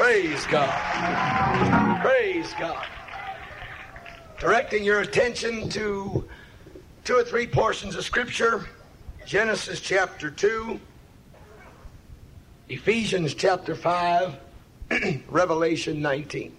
Praise God. Praise God. Directing your attention to 2 or 3 portions of Scripture. Genesis chapter 2, Ephesians chapter 5, Revelation 19.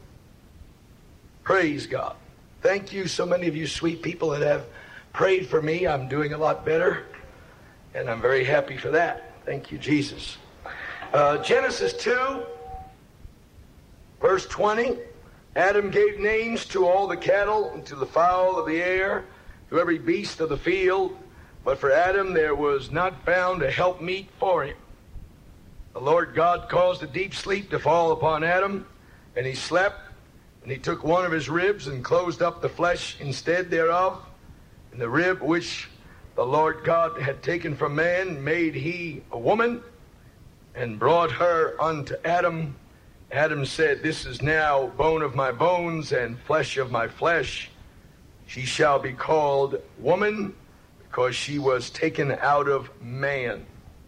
Praise God. Thank you, so many of you sweet people that have prayed for me. I'm doing a lot better, and I'm very happy for that. Thank you, Jesus. Genesis 2, verse 20. Adam gave names to all the cattle and to the fowl of the air, to every beast of the field. But for Adam there was not found a helpmeet for him. The Lord God caused a deep sleep to fall upon Adam, and he slept. And he took one of his ribs and closed up the flesh instead thereof. And the rib which the Lord God had taken from man made he a woman, and brought her unto Adam. Adam said, This is now bone of my bones and flesh of my flesh. She shall be called woman, because she was taken out of man.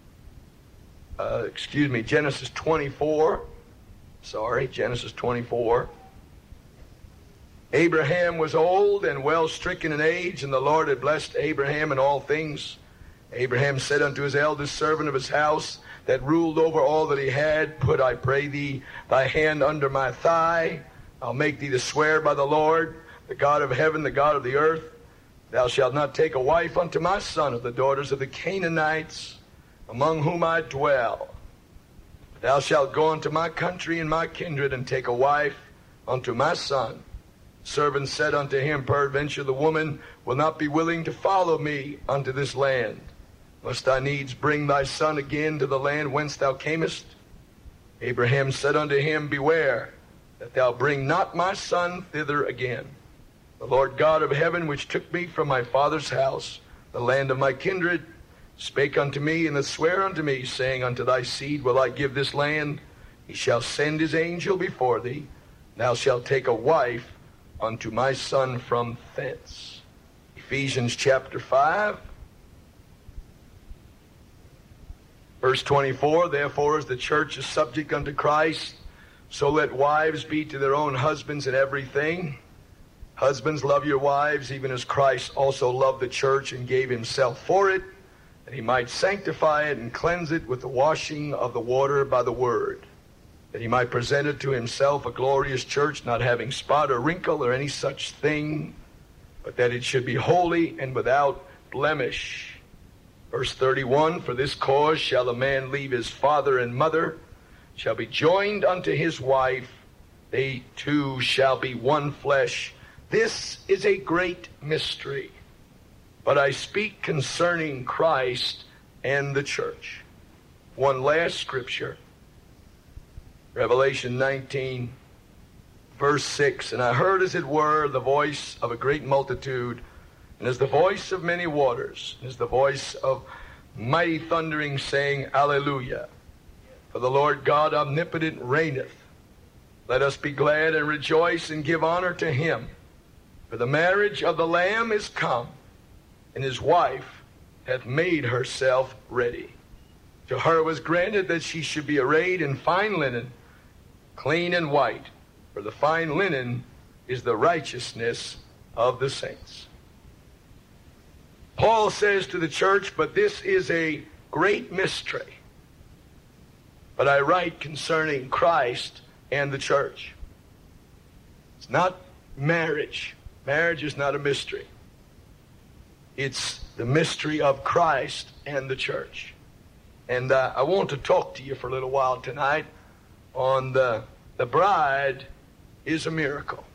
Genesis 24. Genesis 24. Abraham was old and well stricken in age, and the Lord had blessed Abraham in all things. Abraham said unto his eldest servant of his house, that ruled over all that he had, Put, I pray thee, thy hand under my thigh. I'll make thee to swear by the Lord, the God of heaven, the God of the earth. Thou shalt not take a wife unto my son of the daughters of the Canaanites, among whom I dwell. Thou shalt go unto my country and my kindred, and take a wife unto my son. Servant said unto him, Peradventure the woman will not be willing to follow me unto this land. Must I needs bring thy son again to the land whence thou camest? Abraham said unto him, Beware that thou bring not my son thither again. The Lord God of heaven, which took me from my father's house, the land of my kindred, spake unto me, and sware unto me, saying, Unto thy seed will I give this land. He shall send his angel before thee. Thou shalt take a wife unto my son from thence. Ephesians chapter 5, verse 24. Therefore, as the church is subject unto Christ, so let wives be to their own husbands in everything. Husbands, love your wives, even as Christ also loved the church and gave himself for it, that he might sanctify it and cleanse it with the washing of the water by the word, that he might present it to himself a glorious church, not having spot or wrinkle or any such thing, but that it should be holy and without blemish. Verse 31, For this cause shall a man leave his father and mother, shall be joined unto his wife, they two shall be one flesh. This is a great mystery, but I speak concerning Christ and the church. One last scripture. Revelation 19, verse 6. And I heard, as it were, the voice of a great multitude, and as the voice of many waters, and as the voice of mighty thundering, saying, Alleluia. For the Lord God omnipotent reigneth. Let us be glad and rejoice and give honor to him. For the marriage of the Lamb is come, and his wife hath made herself ready. To her was granted that she should be arrayed in fine linen, clean and white, for the fine linen is the righteousness of the saints. Paul says to the church, But this is a great mystery, but I write concerning Christ and the church. It's not marriage. Marriage is not a mystery. It's the mystery of Christ and the church. And I want to talk to you for a little while tonight on the bride is a miracle.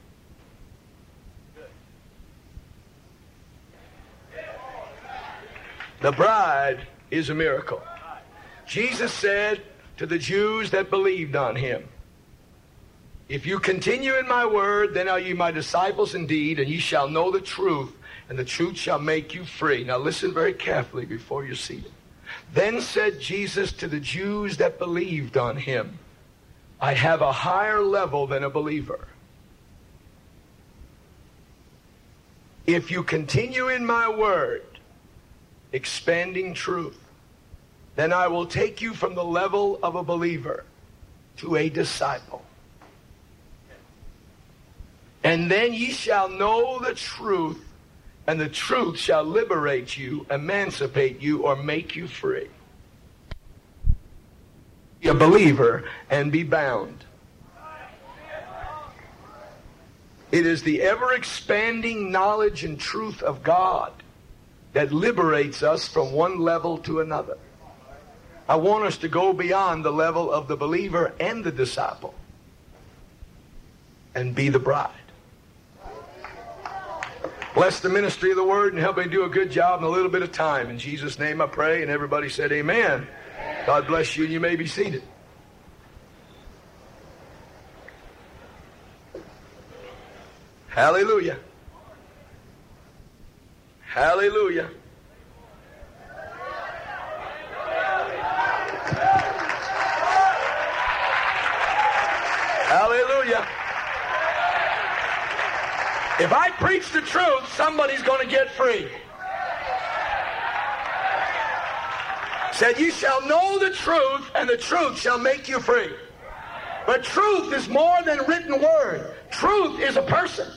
The bride is a miracle. Jesus said to the Jews that believed on him, If you continue in my word, then are ye my disciples indeed, and ye shall know the truth, and the truth shall make you free. Now listen very carefully before you're seated. Then said Jesus to the Jews that believed on him, I have a higher level than a believer. If you continue in my word, expanding truth, then I will take you from the level of a believer to a disciple. And then ye shall know the truth, and the truth shall liberate you, emancipate you, or make you free. Be a believer and be bound. It is the ever-expanding knowledge and truth of God that liberates us from one level to another. I want us to go beyond the level of the believer and the disciple and be the bride. Bless the ministry of the word and help me do a good job in a little bit of time. In Jesus' name I pray, and everybody said amen. God bless you, and you may be seated. Hallelujah. Hallelujah. Hallelujah. If I preach the truth, somebody's going to get free. Said, you shall know the truth, and the truth shall make you free. But truth is more than written word. Truth is a person.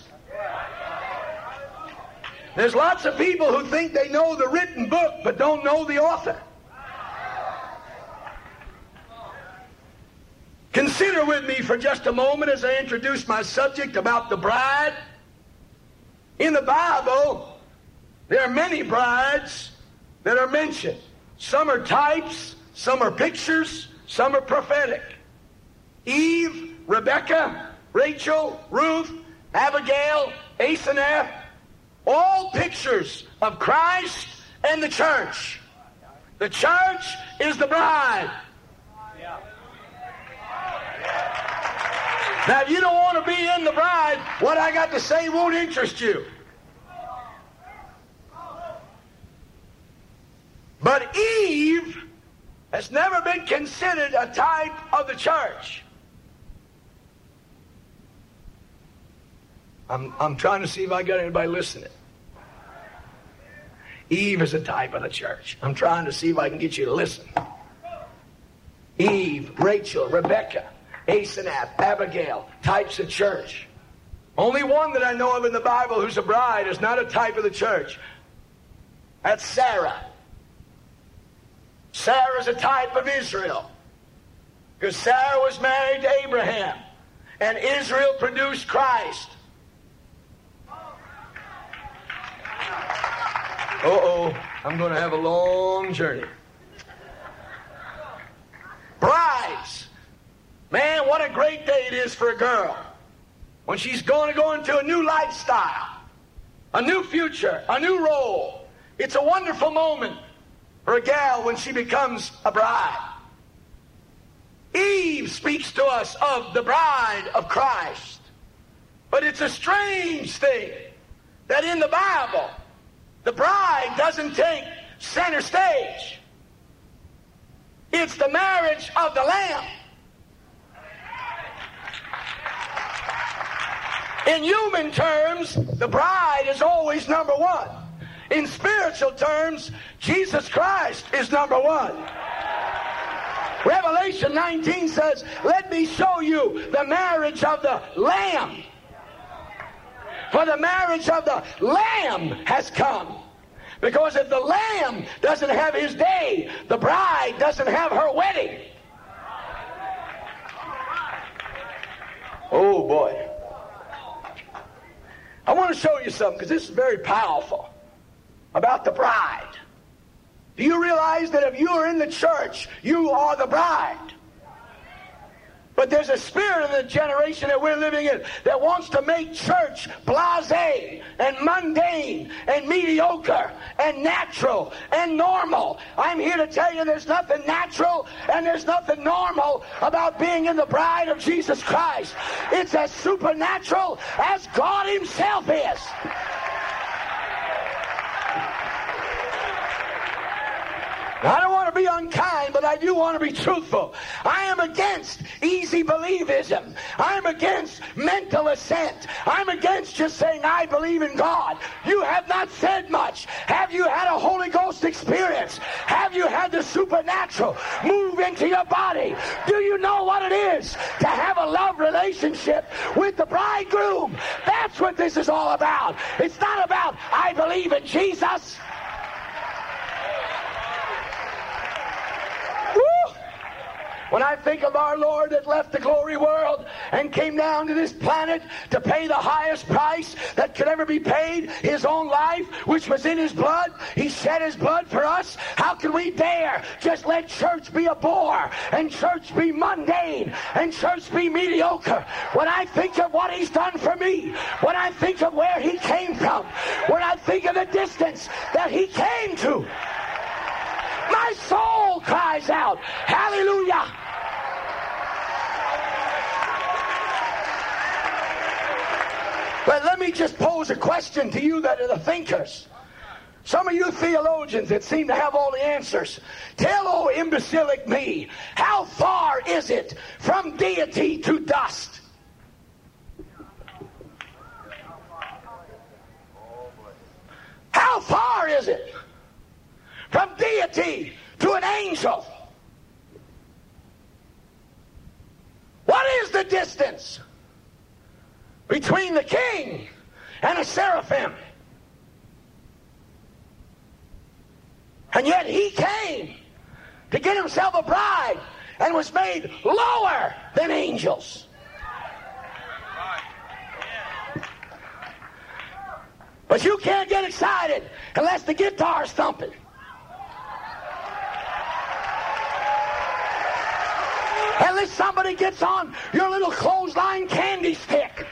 There's lots of people who think they know the written book, but don't know the author. Consider with me for just a moment as I introduce my subject about the bride. In the Bible, there are many brides that are mentioned. Some are types, some are pictures, some are prophetic. Eve, Rebecca, Rachel, Ruth, Abigail, Asenath, all pictures of Christ and the church. The church is the bride. Now, if you don't want to be in the bride, what I got to say won't interest you. But Eve has never been considered a type of the church. I'm trying to see if I got anybody listening. Eve is a type of the church. I'm trying to see if I can get you to listen. Eve, Rachel, Rebecca, Asenath, Abigail, types of church. Only one that I know of in the Bible who's a bride is not a type of the church. That's Sarah. Sarah's a type of Israel. Because Sarah was married to Abraham. And Israel produced Christ. Uh-oh, I'm going to have a long journey. Brides. Man, what a great day it is for a girl when she's going to go into a new lifestyle, a new future, a new role. It's a wonderful moment for a gal when she becomes a bride. Eve speaks to us of the bride of Christ. But it's a strange thing that in the Bible, the bride doesn't take center stage. It's the marriage of the Lamb. In human terms, the bride is always number one. In spiritual terms, Jesus Christ is number one. Revelation 19 says, let me show you the marriage of the Lamb. For the marriage of the Lamb has come. Because if the Lamb doesn't have his day, the bride doesn't have her wedding. Oh boy. I want to show you something because this is very powerful about the bride. Do you realize that if you are in the church, you are the bride? But there's a spirit in the generation that we're living in that wants to make church blasé and mundane and mediocre and natural and normal. I'm here to tell you there's nothing natural and there's nothing normal about being in the bride of Jesus Christ. It's as supernatural as God himself is. I don't want to be unkind, but I do want to be truthful. I am against easy believism. I'm against mental assent. I'm against just saying, I believe in God. You have not said much. Have you had a Holy Ghost experience? Have you had the supernatural move into your body? Do you know what it is to have a love relationship with the bridegroom. That's what this is all about. It's not about, I believe in Jesus. When I think of our Lord that left the glory world and came down to this planet to pay the highest price that could ever be paid, his own life, which was in his blood, he shed his blood for us. How can we dare just let church be a bore and church be mundane and church be mediocre? When I think of what he's done for me, when I think of where he came from, when I think of the distance that he came to, my soul cries out, hallelujah. But let me just pose a question to you that are the thinkers. Some of you theologians that seem to have all the answers. Tell old imbecilic me, how far is it from deity to dust? How far is it from deity to an angel? What is the distance between the king and a seraphim? And yet he came to get himself a bride and was made lower than angels. But you can't get excited unless the guitar's thumping. Unless somebody gets on your little clothesline candy stick.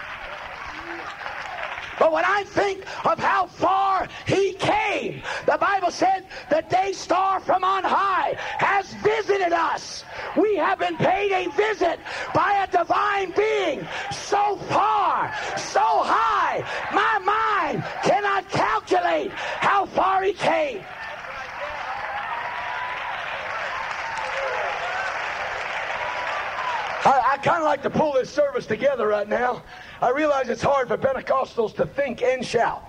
But when I think of how far he came, the Bible said the day star from on high has visited us. We have been paid a visit by a divine being so far, so high, my mind cannot calculate how far he came. I kind of like to pull this service together right now. I realize it's hard for Pentecostals to think and shout.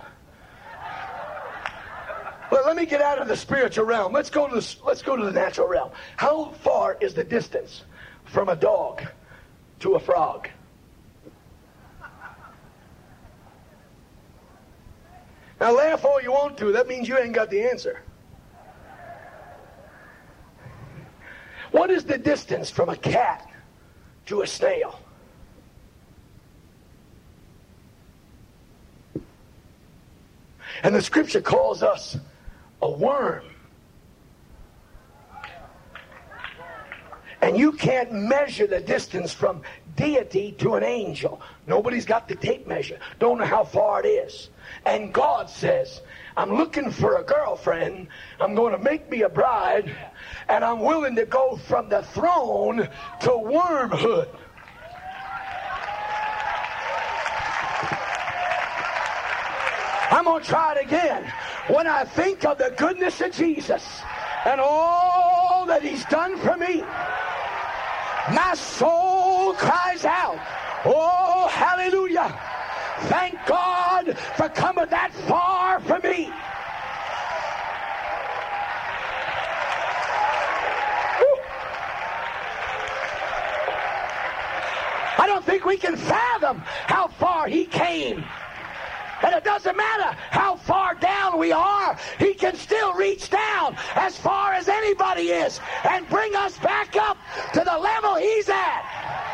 But let me get out of the spiritual realm. Let's go to the natural realm. How far is the distance from a dog to a frog? Now laugh all you want to. That means you ain't got the answer. What is the distance from a cat to a snail? And the scripture calls us a worm. And you can't measure the distance from deity to an angel. Nobody's got the tape measure. Don't know how far it is. And God says, I'm looking for a girlfriend. I'm going to make me a bride. And I'm willing to go from the throne to wormhood. I'm going to try it again. When I think of the goodness of Jesus and all that he's done for me, my soul cries out, oh, hallelujah. Thank God for coming that far for me. I don't think we can fathom how far he came. And it doesn't matter how far down we are, he can still reach down as far as anybody is and bring us back up to the level he's at.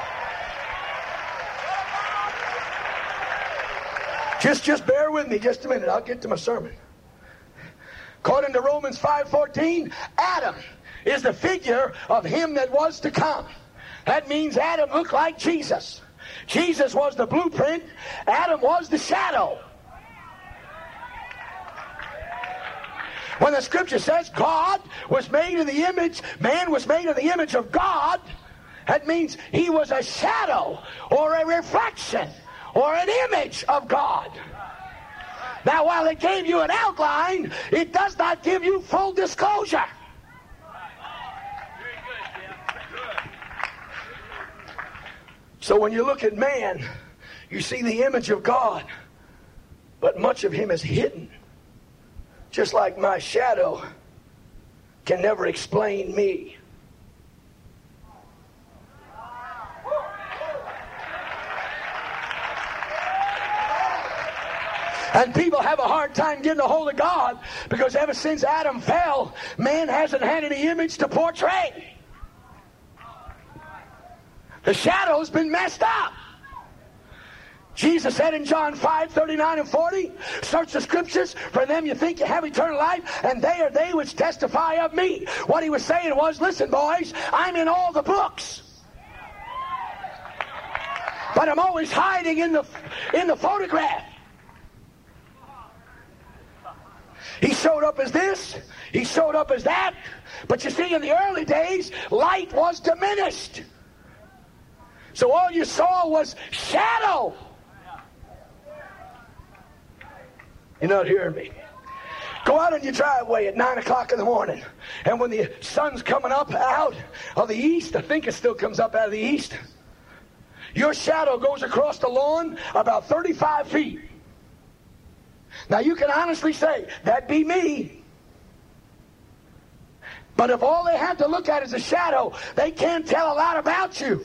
Just bear with me just a minute. I'll get to my sermon. According to Romans 5:14, Adam is the figure of him that was to come. That means Adam looked like Jesus. Jesus was the blueprint. Adam was the shadow. When the scripture says God was made in the image, man was made in the image of God, that means he was a shadow or a reflection or an image of God. Now, while it gave you an outline, it does not give you full disclosure. So when you look at man, you see the image of God, but much of him is hidden. Just like my shadow can never explain me. And people have a hard time getting a hold of God because ever since Adam fell, man hasn't had any image to portray. The shadow's been messed up. Jesus said in John 5:39 and 40, search the scriptures, for them you think you have eternal life, and they are they which testify of me. What he was saying was, listen boys, I'm in all the books. But I'm always hiding in the photograph. He showed up as this, he showed up as that, but you see, in the early days, light was diminished. So all you saw was shadow. You're not hearing me. Go out on your driveway at 9 o'clock in the morning, and when the sun's coming up out of the east, I think it still comes up out of the east, your shadow goes across the lawn about 35 feet. Now you can honestly say, that'd be me. But if all they have to look at is a shadow, they can't tell a lot about you.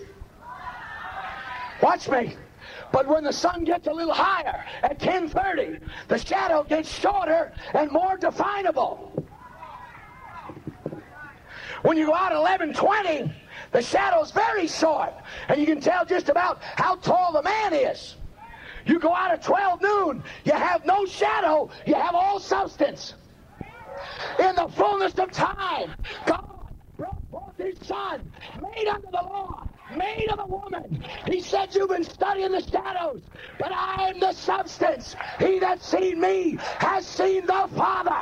Watch me. But when the sun gets a little higher, at 10:30, the shadow gets shorter and more definable. When you go out at 11:20, the shadow's very short, and you can tell just about how tall the man is. You go out at 12 noon, you have no shadow, you have all substance. In the fullness of time, God brought forth his Son, made under the law, made of a woman. He said, you've been studying the shadows, but I am the substance. He that's seen me has seen the Father.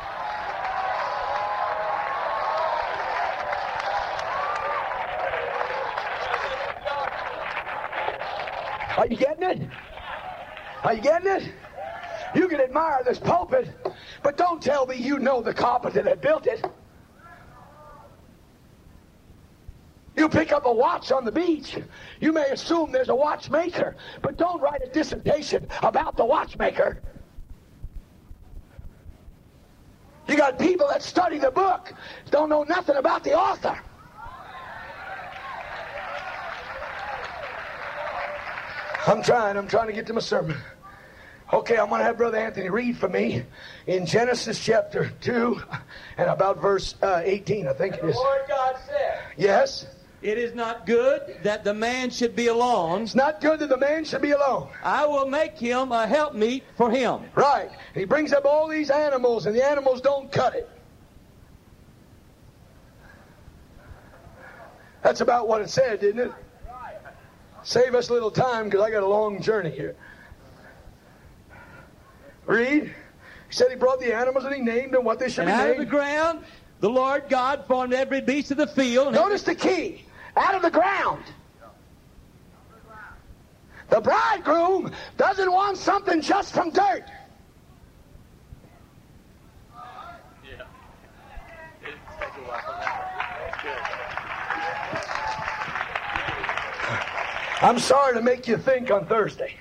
Are you getting it? Are you getting it? You can admire this pulpit, but don't tell me you know the carpenter that built it. You pick up a watch on the beach, you may assume there's a watchmaker, but don't write a dissertation about the watchmaker. You got people that study the book, don't know nothing about the author. I'm trying to get to my sermon. Okay, I'm going to have Brother Anthony read for me in Genesis chapter 2 and about verse 18, I think it is. The Lord God said, yes? It is not good that the man should be alone. It's not good that the man should be alone. I will make him a helpmeet for him. Right. He brings up all these animals, and the animals don't cut it. That's about what it said, didn't it? Save us a little time, because I got a long journey here. Read. He said he brought the animals and he named them what they should be named. And out of the ground, the Lord God formed every beast of the field. Notice the key. Out of the ground. The bridegroom doesn't want something just from dirt. I'm sorry to make you think on Thursday.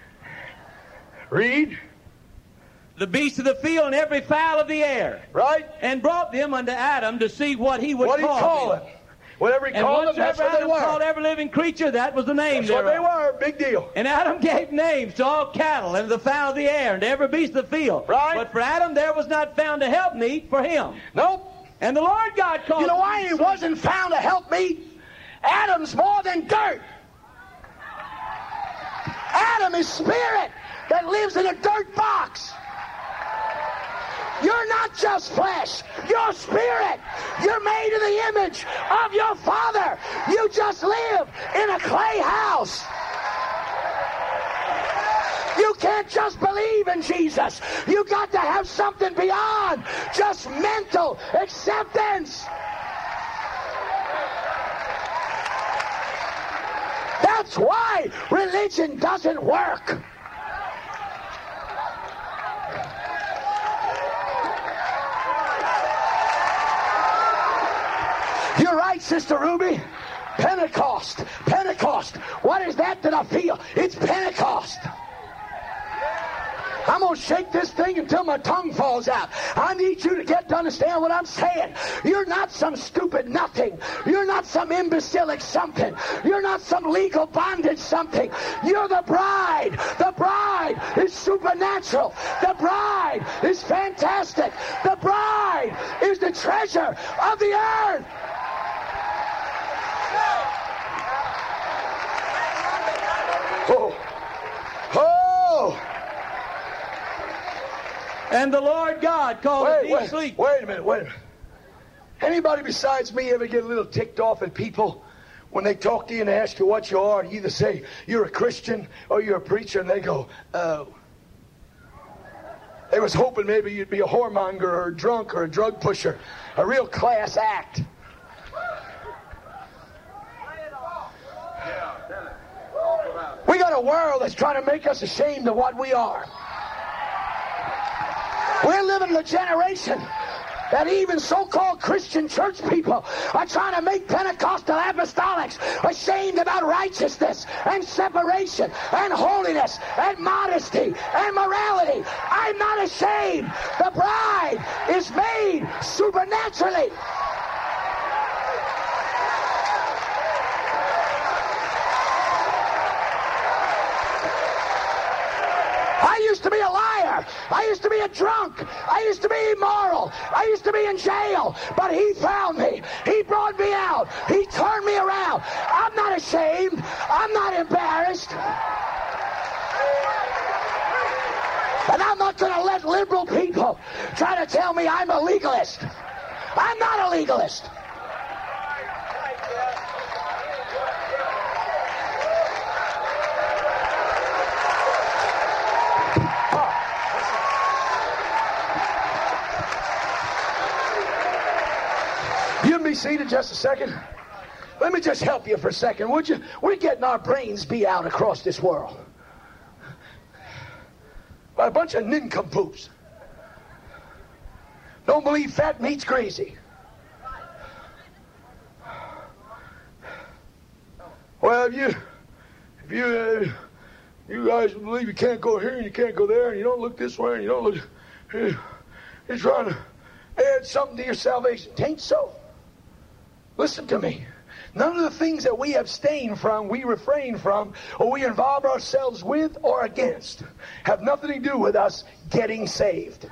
Read. The beasts of the field and every fowl of the air. Right. And brought them unto Adam to see what he would call them. Whatever he called them, that's what they Adam were. called every living creature, that was the name thereof. That's what they were. Big deal. And Adam gave names to all cattle and the fowl of the air and to every beast of the field. Right. But for Adam there was not found a helpmeet for him. Nope. And the Lord God called... You know why he wasn't found a helpmeet? Adam's more than dirt. Adam is spirit that lives in a dirt box. You're not just flesh. You're spirit. You're made in the image of your Father. You just live in a clay house. You can't just believe in Jesus. You got to have something beyond just mental acceptance. That's why religion doesn't work. You're right, Sister Ruby. Pentecost. Pentecost. What is that I feel? It's Pentecost. I'm going to shake this thing until my tongue falls out. I need you to get to understand what I'm saying. You're not some stupid nothing. You're not some imbecilic something. You're not some legal bondage something. You're the bride. The bride is supernatural. The bride is fantastic. The bride is the treasure of the earth. Oh. Oh. And the Lord God called it deep sleep. Wait a minute. Anybody besides me ever get a little ticked off at people when they talk to you and they ask you what you are? You either say you're a Christian or you're a preacher, and they go, oh. They was hoping maybe you'd be a whoremonger or a drunk or a drug pusher. A real class act. We got a world that's trying to make us ashamed of what we are. We're living in a generation that even so-called Christian church people are trying to make Pentecostal apostolics ashamed about righteousness and separation and holiness and modesty and morality. I'm not ashamed. The bride is made supernaturally. I used to be a liar. I used to be a drunk. I used to be immoral. I used to be in jail. But he found me. He brought me out. He turned me around. I'm not ashamed. I'm not embarrassed. And I'm not going to let liberal people try to tell me I'm a legalist. I'm not a legalist. You be seated just a second. Let me just help you for a second, would you? We're getting our brains beat out across this world by a bunch of nincompoops. Don't believe fat meat's greasy. Well, if you guys believe you can't go here and you can't go there and you don't look this way and you don't look, you're trying to add something to your salvation. It ain't so. Listen to me. None of the things that we abstain from, we refrain from, or we involve ourselves with or against have nothing to do with us getting saved.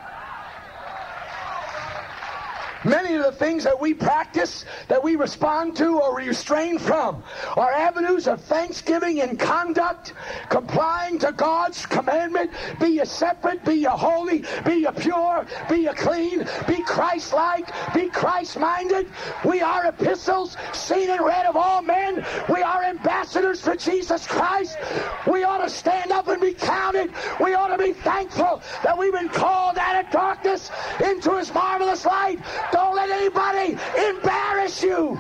Many of the things that we practice, that we respond to or restrain from, are avenues of thanksgiving and conduct, complying to God's commandment. Be ye separate, be ye holy, be ye pure, be ye clean, be Christ-like, be Christ-minded. We are epistles seen and read of all men. We are ambassadors for Jesus Christ. We ought to stand up and be counted. We ought to be thankful that we've been called out of darkness into His marvelous light. Don't let anybody embarrass you.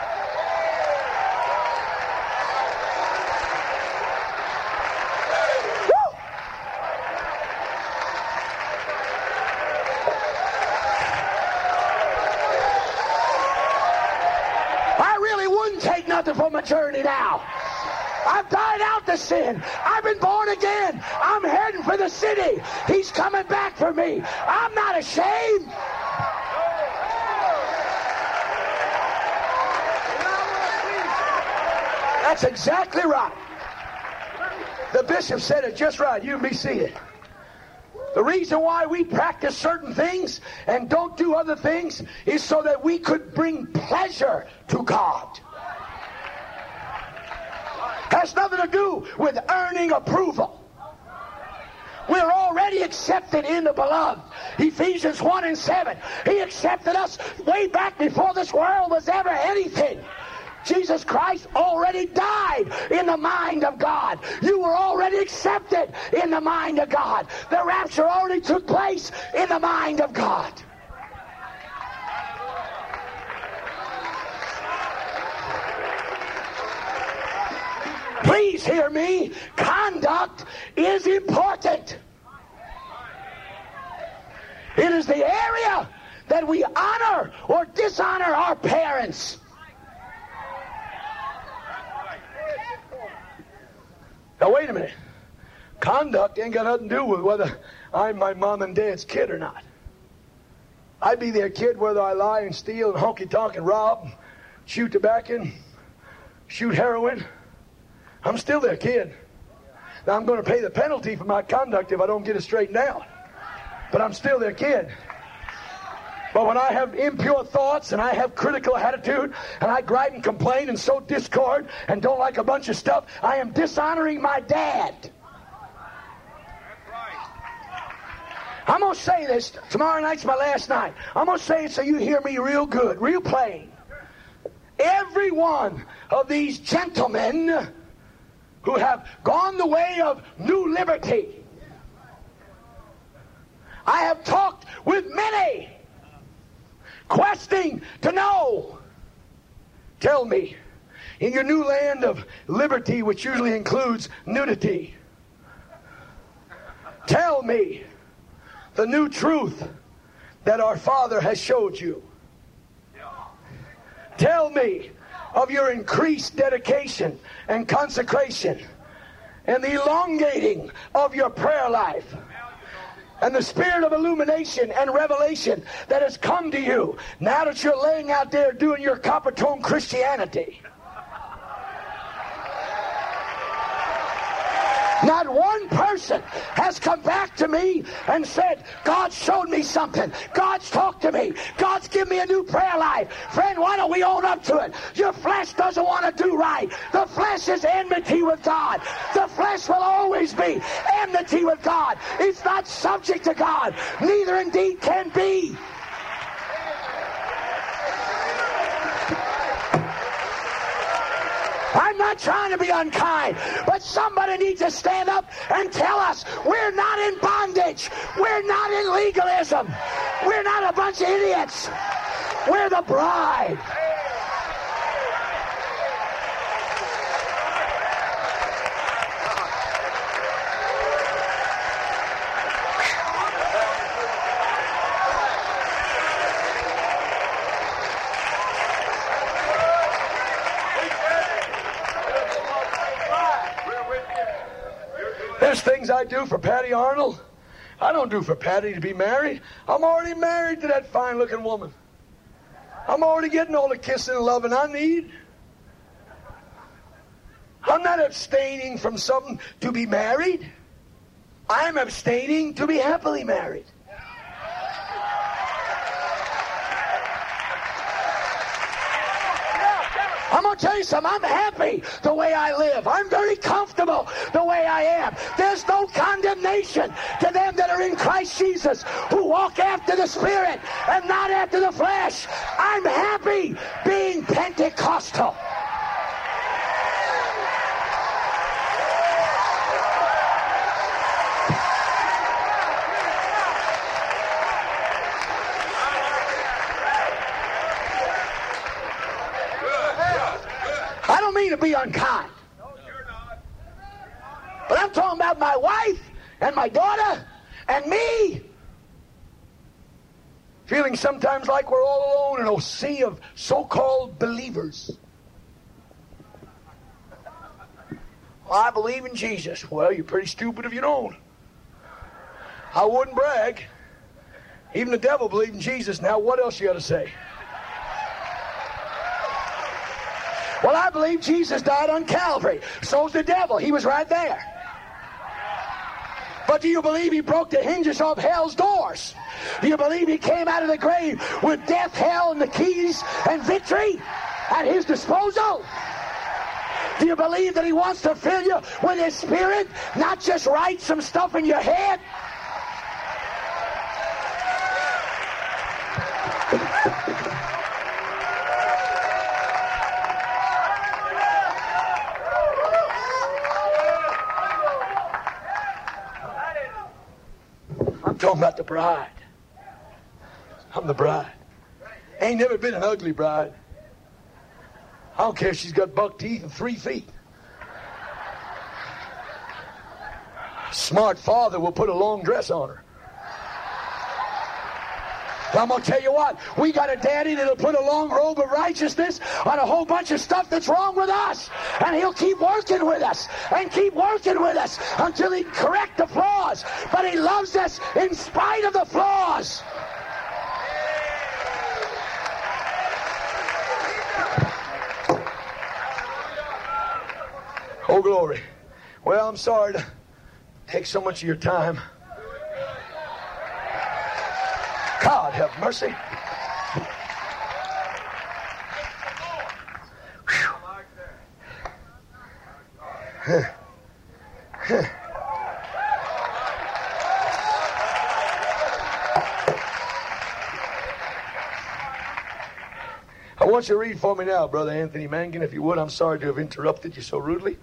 I really wouldn't take nothing from my journey now. I've died out to sin. I've been born again. I'm heading for the city. He's coming back for me. I'm not ashamed. That's exactly right. The bishop said it just right. You can be seated. The reason why we practice certain things and don't do other things is so that we could bring pleasure to God. Has nothing to do with earning approval. We're already accepted in the beloved. Ephesians 1:7. He accepted us way back before this world was ever anything. Jesus Christ already died in the mind of God. You were already accepted in the mind of God. The rapture already took place in the mind of God. Please hear me. Conduct is important. It is the area that we honor or dishonor our parents. Now wait a minute. Conduct ain't got nothing to do with whether I'm my mom and dad's kid or not. I'd be their kid whether I lie and steal and honky-tonk and rob, shoot tobacco, shoot heroin. I'm still their kid. Now, I'm going to pay the penalty for my conduct if I don't get it straightened out. But I'm still their kid. But when I have impure thoughts and I have critical attitude and I gripe and complain and sow discord and don't like a bunch of stuff, I am dishonoring my dad. I'm going to say this. Tomorrow night's my last night. I'm going to say it so you hear me real good, real plain. Every one of these gentlemen who have gone the way of new liberty, I have talked with many, questing to know. Tell me, in your new land of liberty, which usually includes nudity, tell me the new truth that our Father has showed you. Tell me of your increased dedication and consecration and the elongating of your prayer life and the spirit of illumination and revelation that has come to you now that you're laying out there doing your copper-tone Christianity. Not one person has come back to me and said, God showed me something. God's talked to me. God's given me a new prayer life. Friend, why don't we own up to it? Your flesh doesn't want to do right. The flesh is enmity with God. The flesh will always be enmity with God. It's not subject to God. Neither indeed can be. I'm not trying to be unkind, but somebody needs to stand up and tell us we're not in bondage. We're not in legalism. We're not a bunch of idiots. We're the bride. There's things I do for Patty Arnold I don't do for Patty to be married. I'm already married to that fine-looking woman. I'm already getting all the kissing and loving I need. I'm not abstaining from something to be married. I'm abstaining to be happily married. I'm going to tell you something. I'm happy the way I live. I'm very comfortable the way I am. There's no condemnation to them that are in Christ Jesus, who walk after the Spirit and not after the flesh. I'm happy being Pentecostal. I don't mean to be unkind. But I'm talking about my wife and my daughter and me feeling sometimes like we're all alone in a sea of so-called believers. Well, I believe in Jesus. Well, you're pretty stupid if you don't. I wouldn't brag. Even the devil believes in Jesus. Now, what else you got to say? Well, I believe Jesus died on Calvary. So's the devil. He was right there. But do you believe he broke the hinges of hell's doors? Do you believe he came out of the grave with death, hell, and the keys and victory at his disposal? Do you believe that he wants to fill you with his Spirit, not just write some stuff in your head? I'm talking about the bride. I'm the bride. Ain't never been an ugly bride. I don't care if she's got buck teeth and 3 feet. A smart father will put a long dress on her. I'm going to tell you what, we got a daddy that'll put a long robe of righteousness on a whole bunch of stuff that's wrong with us. And he'll keep working with us and keep working with us until he correct the flaws. But he loves us in spite of the flaws. Oh, glory. Well, I'm sorry to take so much of your time. God have mercy. I want you to read for me now, Brother Anthony Mangan, if you would. I'm sorry to have interrupted you so rudely.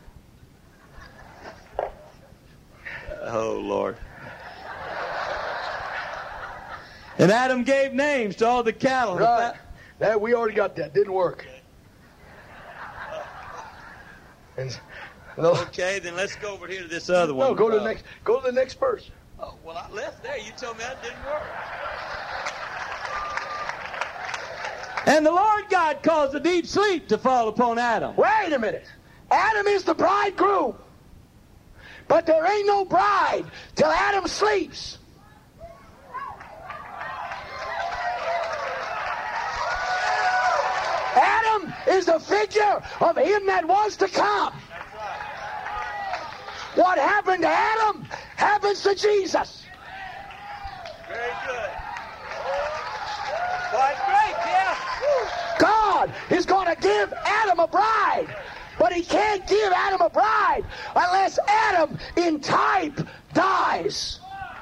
Oh, Lord. And Adam gave names to all the cattle. Right. That we already got that. Didn't work. Okay, then let's go over here to this other one. No, go to the next. Go to the next verse. Oh, well, I left there. You told me that didn't work. And the Lord God caused a deep sleep to fall upon Adam. Wait a minute. Adam is the bridegroom. But there ain't no bride till Adam sleeps. Adam is the figure of him that was to come. What happened to Adam happens to Jesus. Very good. Quite great, yeah. God is going to give Adam a bride. But he can't give Adam a bride unless Adam in type dies.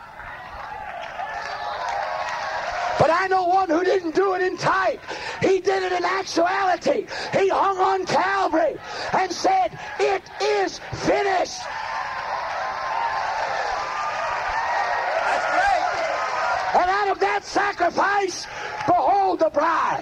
But I know one who didn't do it in type. He did it in actuality. He hung on Calvary and said, "It is finished." That's great. And out of that sacrifice, behold the bride.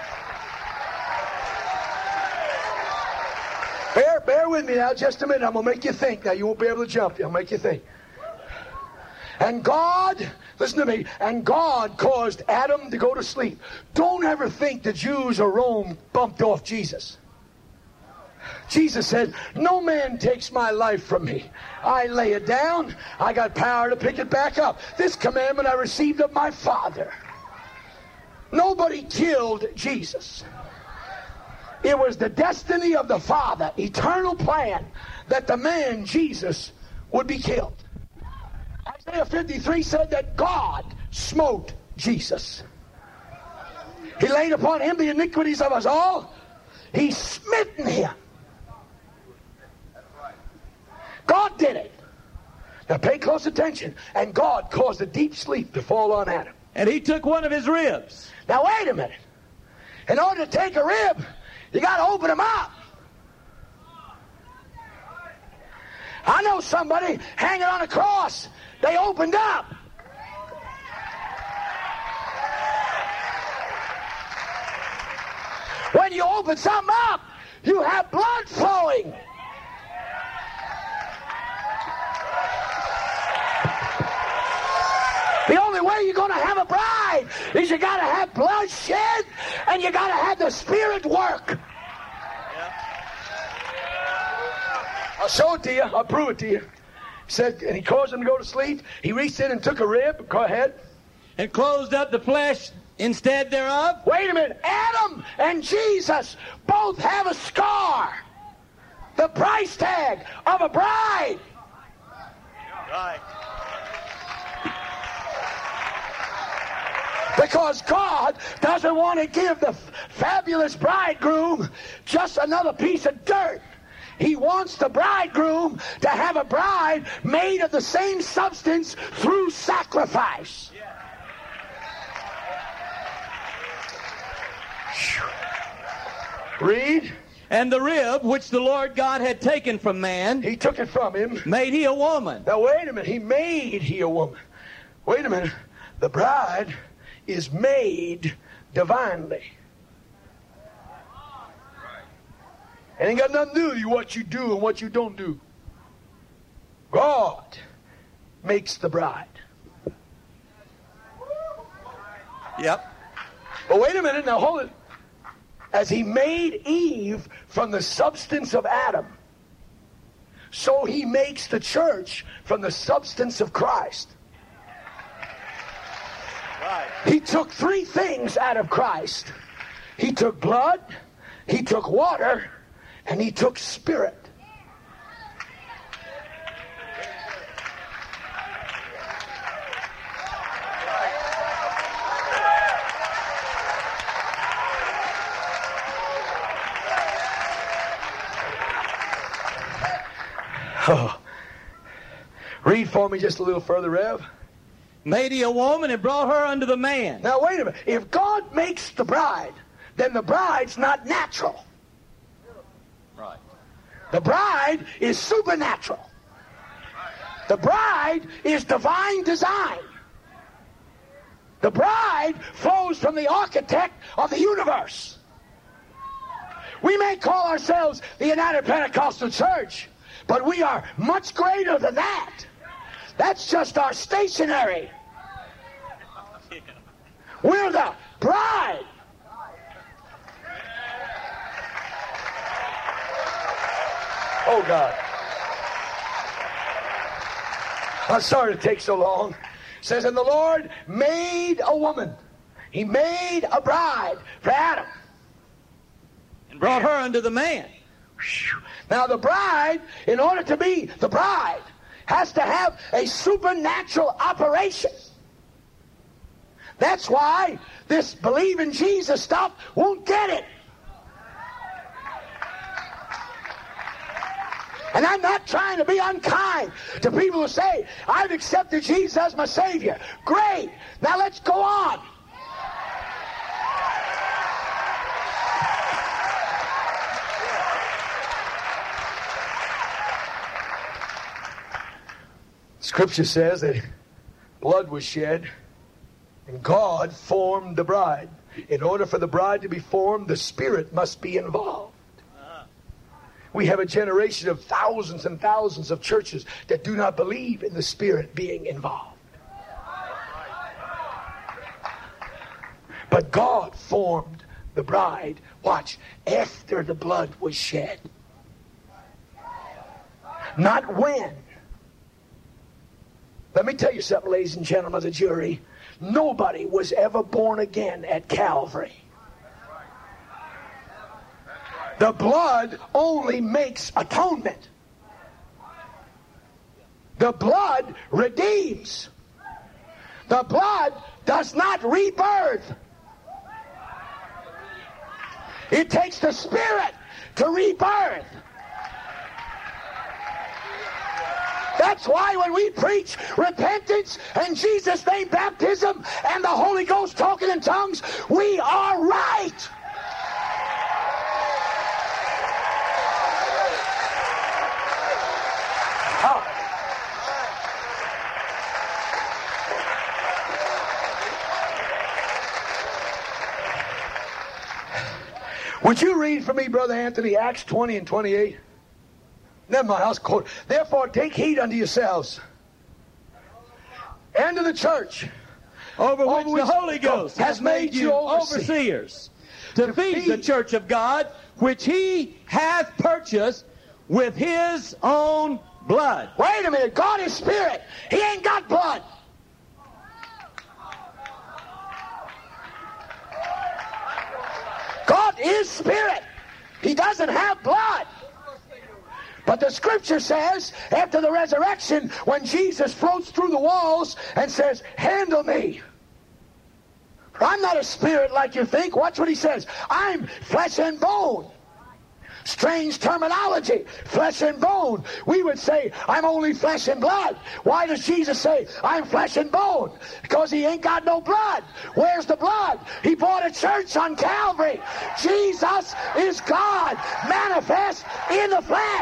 Bear with me now just a minute. I'm going to make you think. Now, you won't be able to jump. I'll make you think. And God, listen to me, and God caused Adam to go to sleep. Don't ever think the Jews or Rome bumped off Jesus. Jesus said, "No man takes my life from me. I lay it down. I got power to pick it back up. This commandment I received of my Father." Nobody killed Jesus. It was the destiny of the Father, eternal plan, that the man Jesus would be killed. Isaiah 53 said that God smote Jesus. He laid upon him the iniquities of us all. He smitten him. God did it. Now pay close attention. And God caused a deep sleep to fall on Adam. And he took one of his ribs. Now wait a minute. In order to take a rib, you got to open them up. I know somebody hanging on a cross. They opened up. When you open something up, you have blood flowing. The only way you're going to have a bride is you got to have blood shed and you got to have the Spirit work. I'll show it to you. I'll prove it to you. He said, and he caused him to go to sleep. He reached in and took a rib. Go ahead. And closed up the flesh instead thereof. Wait a minute. Adam and Jesus both have a scar. The price tag of a bride. Right. Because God doesn't want to give the fabulous bridegroom just another piece of dirt. He wants the bridegroom to have a bride made of the same substance through sacrifice. Read. And the rib which the Lord God had taken from man, He took it from him. made he a woman. Now wait a minute. He made he a woman. Wait a minute. The bride is made divinely. It ain't got nothing to do with what you do and what you don't do. God makes the bride. Yep. But wait a minute, now hold it. As he made Eve from the substance of Adam, so he makes the church from the substance of Christ. Right. He took three things out of Christ. He took blood, he took water, and he took spirit. Oh. Read for me just a little further, Rev. Made he a woman and brought her unto the man. Now wait a minute. If God makes the bride, then the bride's not natural. Right. The bride is supernatural. The bride is divine design. The bride flows from the architect of the universe. We may call ourselves the United Pentecostal Church, but we are much greater than that. That's just our stationery. We're the bride. Oh, God. I'm sorry to take so long. It says, and the Lord made a woman. He made a bride for Adam. And brought her unto the man. Now the bride, in order to be the bride, has to have a supernatural operation. That's why this believe in Jesus stuff won't get it. And I'm not trying to be unkind to people who say, I've accepted Jesus as my Savior. Great. Now let's go on. Scripture says that blood was shed and God formed the bride. In order for the bride to be formed, the Spirit must be involved. We have a generation of thousands and thousands of churches that do not believe in the Spirit being involved. But God formed the bride, watch, after the blood was shed. Not when. Let me tell you something, ladies and gentlemen of the jury. Nobody was ever born again at Calvary. The blood only makes atonement. The blood redeems. The blood does not rebirth. It takes the Spirit to rebirth. That's why when we preach repentance and Jesus' name baptism and the Holy Ghost talking in tongues, we are right. Oh. Would you read for me, Brother Anthony, Acts 20 and 28? Never mind, I'll quote. Therefore, take heed unto yourselves and to the church, over which the Holy Ghost has made you overseers to feed the church of God, which he hath purchased with his own blood. Wait a minute, God is spirit. He ain't got blood. God is spirit. He doesn't have blood. But the scripture says, after the resurrection, when Jesus floats through the walls and says, handle me. For I'm not a spirit like you think. Watch what he says. I'm flesh and bone. Strange terminology. Flesh and bone. We would say, I'm only flesh and blood. Why does Jesus say, I'm flesh and bone? Because he ain't got no blood. Where's the blood? He bought a church on Calvary. Jesus is God manifest in the flesh.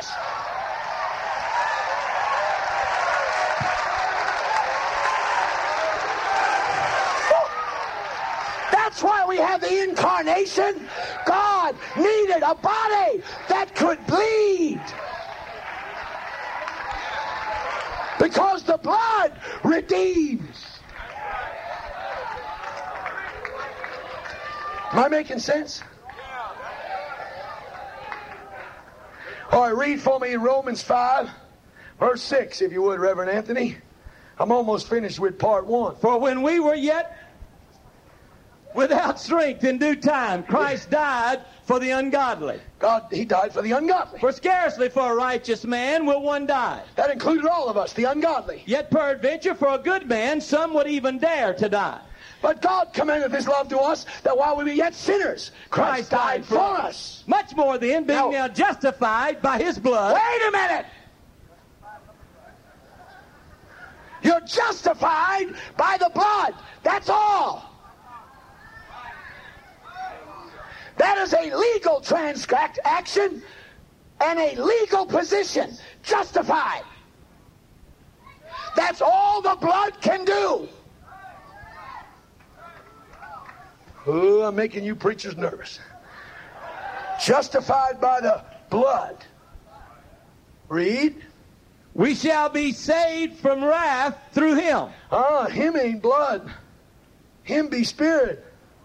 That's why we have the incarnation. God needed a body that could bleed. Because the blood redeems. Am I making sense? All right, read for me in Romans 5, verse 6, if you would, Reverend Anthony. I'm almost finished with part 1. For when we were yet without strength, in due time, Christ died for the ungodly. God, He died for the ungodly. For scarcely for a righteous man will one die. That included all of us, the ungodly. Yet peradventure for a good man some would even dare to die. But God commendeth His love to us, that while we were yet sinners, Christ died for us. Much more then, being now justified by His blood. Wait a minute! You're justified by the blood. That's all. That is a legal transaction and a legal position. Justified. That's all the blood can do. Oh, I'm making you preachers nervous. Justified by the blood. Read. We shall be saved from wrath through Him. Him ain't blood. Him be spirit.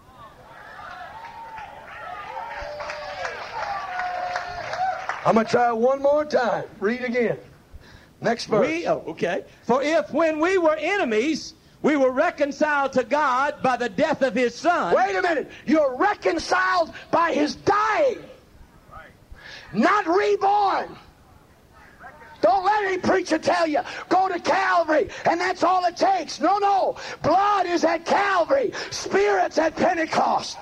I'm going to try one more time. Read again. Next verse. Okay. For if when we were enemies, we were reconciled to God by the death of His Son. Wait a minute. You're reconciled by His dying. Not reborn. Don't let any preacher tell you, go to Calvary, and that's all it takes. No, no. Blood is at Calvary. Spirit's at Pentecost.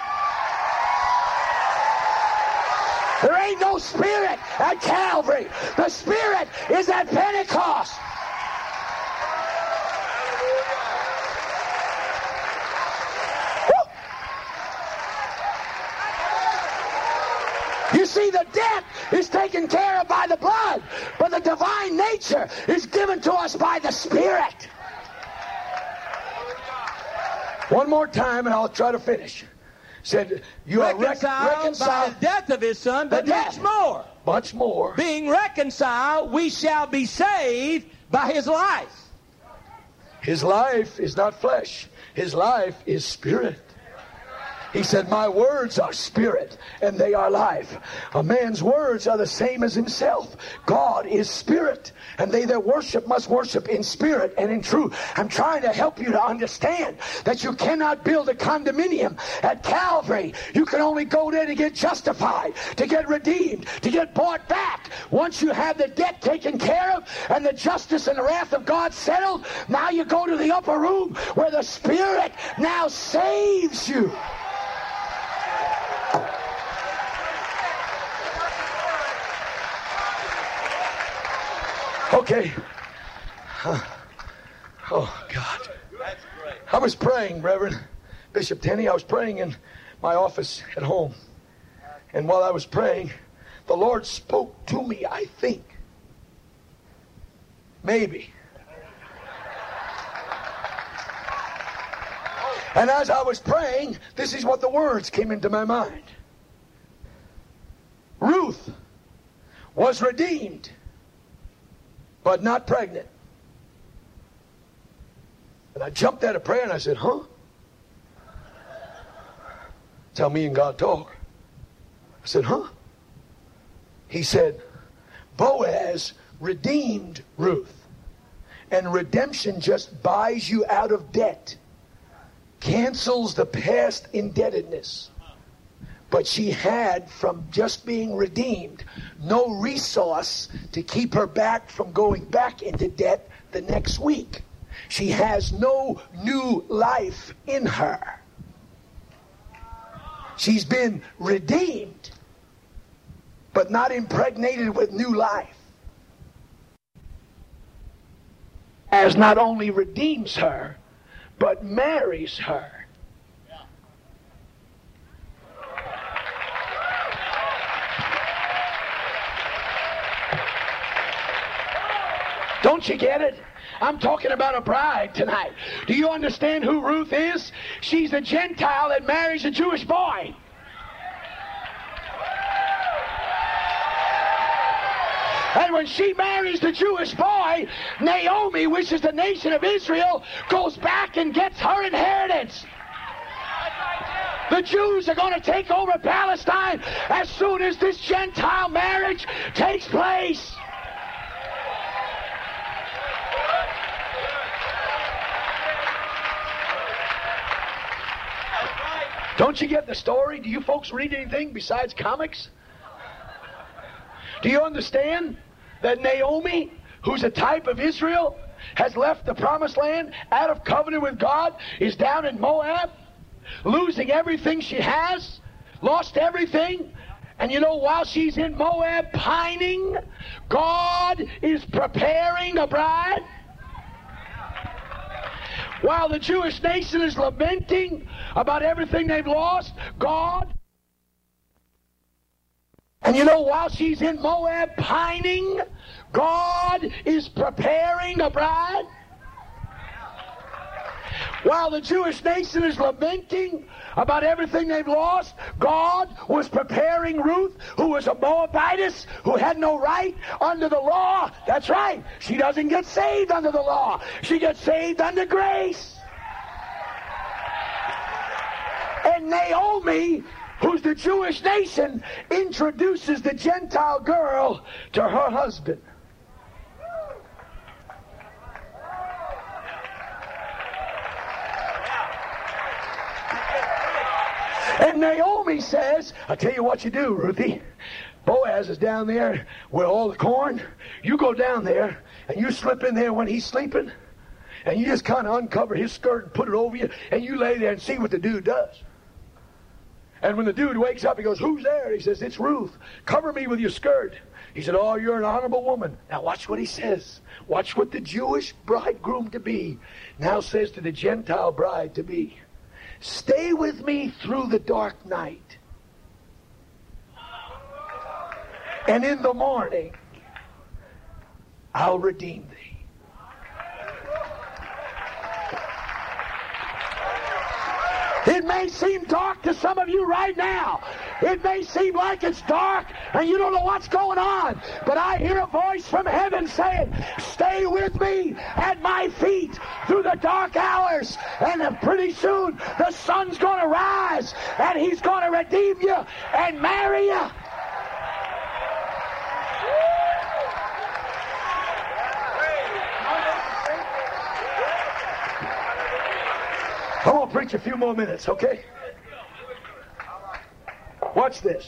There ain't no spirit at Calvary. The Spirit is at Pentecost. You see, the death is taken care of by the blood, but the divine nature is given to us by the Spirit. One more time, and I'll try to finish. Said, you are reconciled by the death of His Son, but much more. Much more. Being reconciled, we shall be saved by His life. His life is not flesh. His life is spirit. He said, my words are spirit, and they are life. A man's words are the same as himself. God is spirit, and they that worship must worship in spirit and in truth. I'm trying to help you to understand that you cannot build a condominium at Calvary. You can only go there to get justified, to get redeemed, to get bought back. Once you have the debt taken care of and the justice and the wrath of God settled, now you go to the upper room where the Spirit now saves you. Okay. Oh, God. I was praying, Reverend Bishop Tenney. I was praying in my office at home. And while I was praying, the Lord spoke to me, I think. Maybe. And as I was praying, this is what the words came into my mind. Ruth was redeemed, but not pregnant. And I jumped out of prayer and I said, huh? That's how me and God talk. I said, huh? He said, Boaz redeemed Ruth. And redemption just buys you out of debt. Cancels the past indebtedness. But she had, from just being redeemed, no resource to keep her back from going back into debt the next week. She has no new life in her. She's been redeemed, but not impregnated with new life. As not only redeems her, but marries her. Don't you get it? I'm talking about a bride tonight. Do you understand who Ruth is? She's a Gentile that marries a Jewish boy. And when she marries the Jewish boy, Naomi, which is the nation of Israel, goes back and gets her inheritance. The Jews are going to take over Palestine as soon as this Gentile marriage takes place. Don't you get the story? Do you folks read anything besides comics? Do you understand that Naomi, who's a type of Israel, has left the promised land out of covenant with God, is down in Moab, losing everything she has, lost everything, and you know, while she's in Moab pining, God is preparing a bride? While the Jewish nation is lamenting about everything they've lost, God... And you know, while she's in Moab pining, God is preparing a bride. While the Jewish nation is lamenting about everything they've lost, God was preparing Ruth, who was a Moabitess, who had no right under the law. That's right. She doesn't get saved under the law. She gets saved under grace. And Naomi, who's the Jewish nation, introduces the Gentile girl to her husband. And Naomi says, I'll tell you what you do, Ruthie. Boaz is down there with all the corn. You go down there and you slip in there when he's sleeping, and you just kind of uncover his skirt and put it over you, and you lay there and see what the dude does. And when the dude wakes up, he goes, who's there? He says, it's Ruth. Cover me with your skirt. He said, oh, you're an honorable woman. Now watch what he says. Watch what the Jewish bridegroom-to-be now says to the Gentile bride-to-be. Stay with me through the dark night. And in the morning, I'll redeem thee. It may seem dark to some of you right now. It may seem like it's dark and you don't know what's going on. But I hear a voice from heaven saying, stay with me at my feet through the dark hours. And pretty soon the sun's going to rise and he's going to redeem you and marry you. I'm going to preach a few more minutes, okay? Watch this.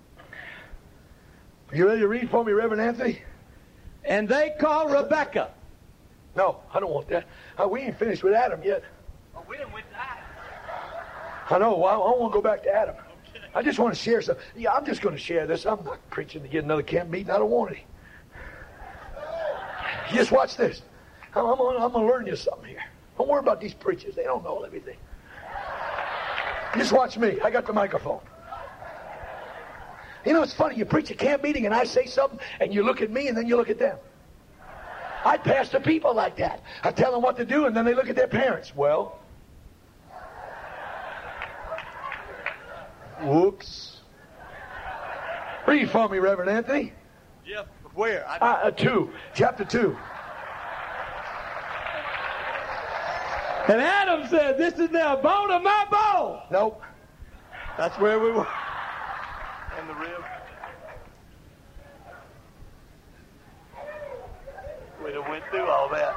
Are you ready to read for me, Reverend Anthony? And they call Rebekah. No, I don't want that. We ain't finished with Adam yet. Oh, we didn't went to Adam. I know. Well, I want to go back to Adam. I just want to share some. Yeah, I'm just going to share this. I'm not preaching to get another camp meeting. I don't want any. Just watch this. I'm going to learn you something here. Don't worry about these preachers. They don't know everything. Just watch me. I got the microphone. You know, it's funny. You preach a camp meeting and I say something and you look at me and then you look at them. I pastor people like that. I tell them what to do and then they look at their parents. Well, whoops. Read for me, Reverend Anthony. Yeah, where? Chapter 2. And Adam said, this is now a bone of my bone. Nope. That's where we were. And the rib. We done went through all that.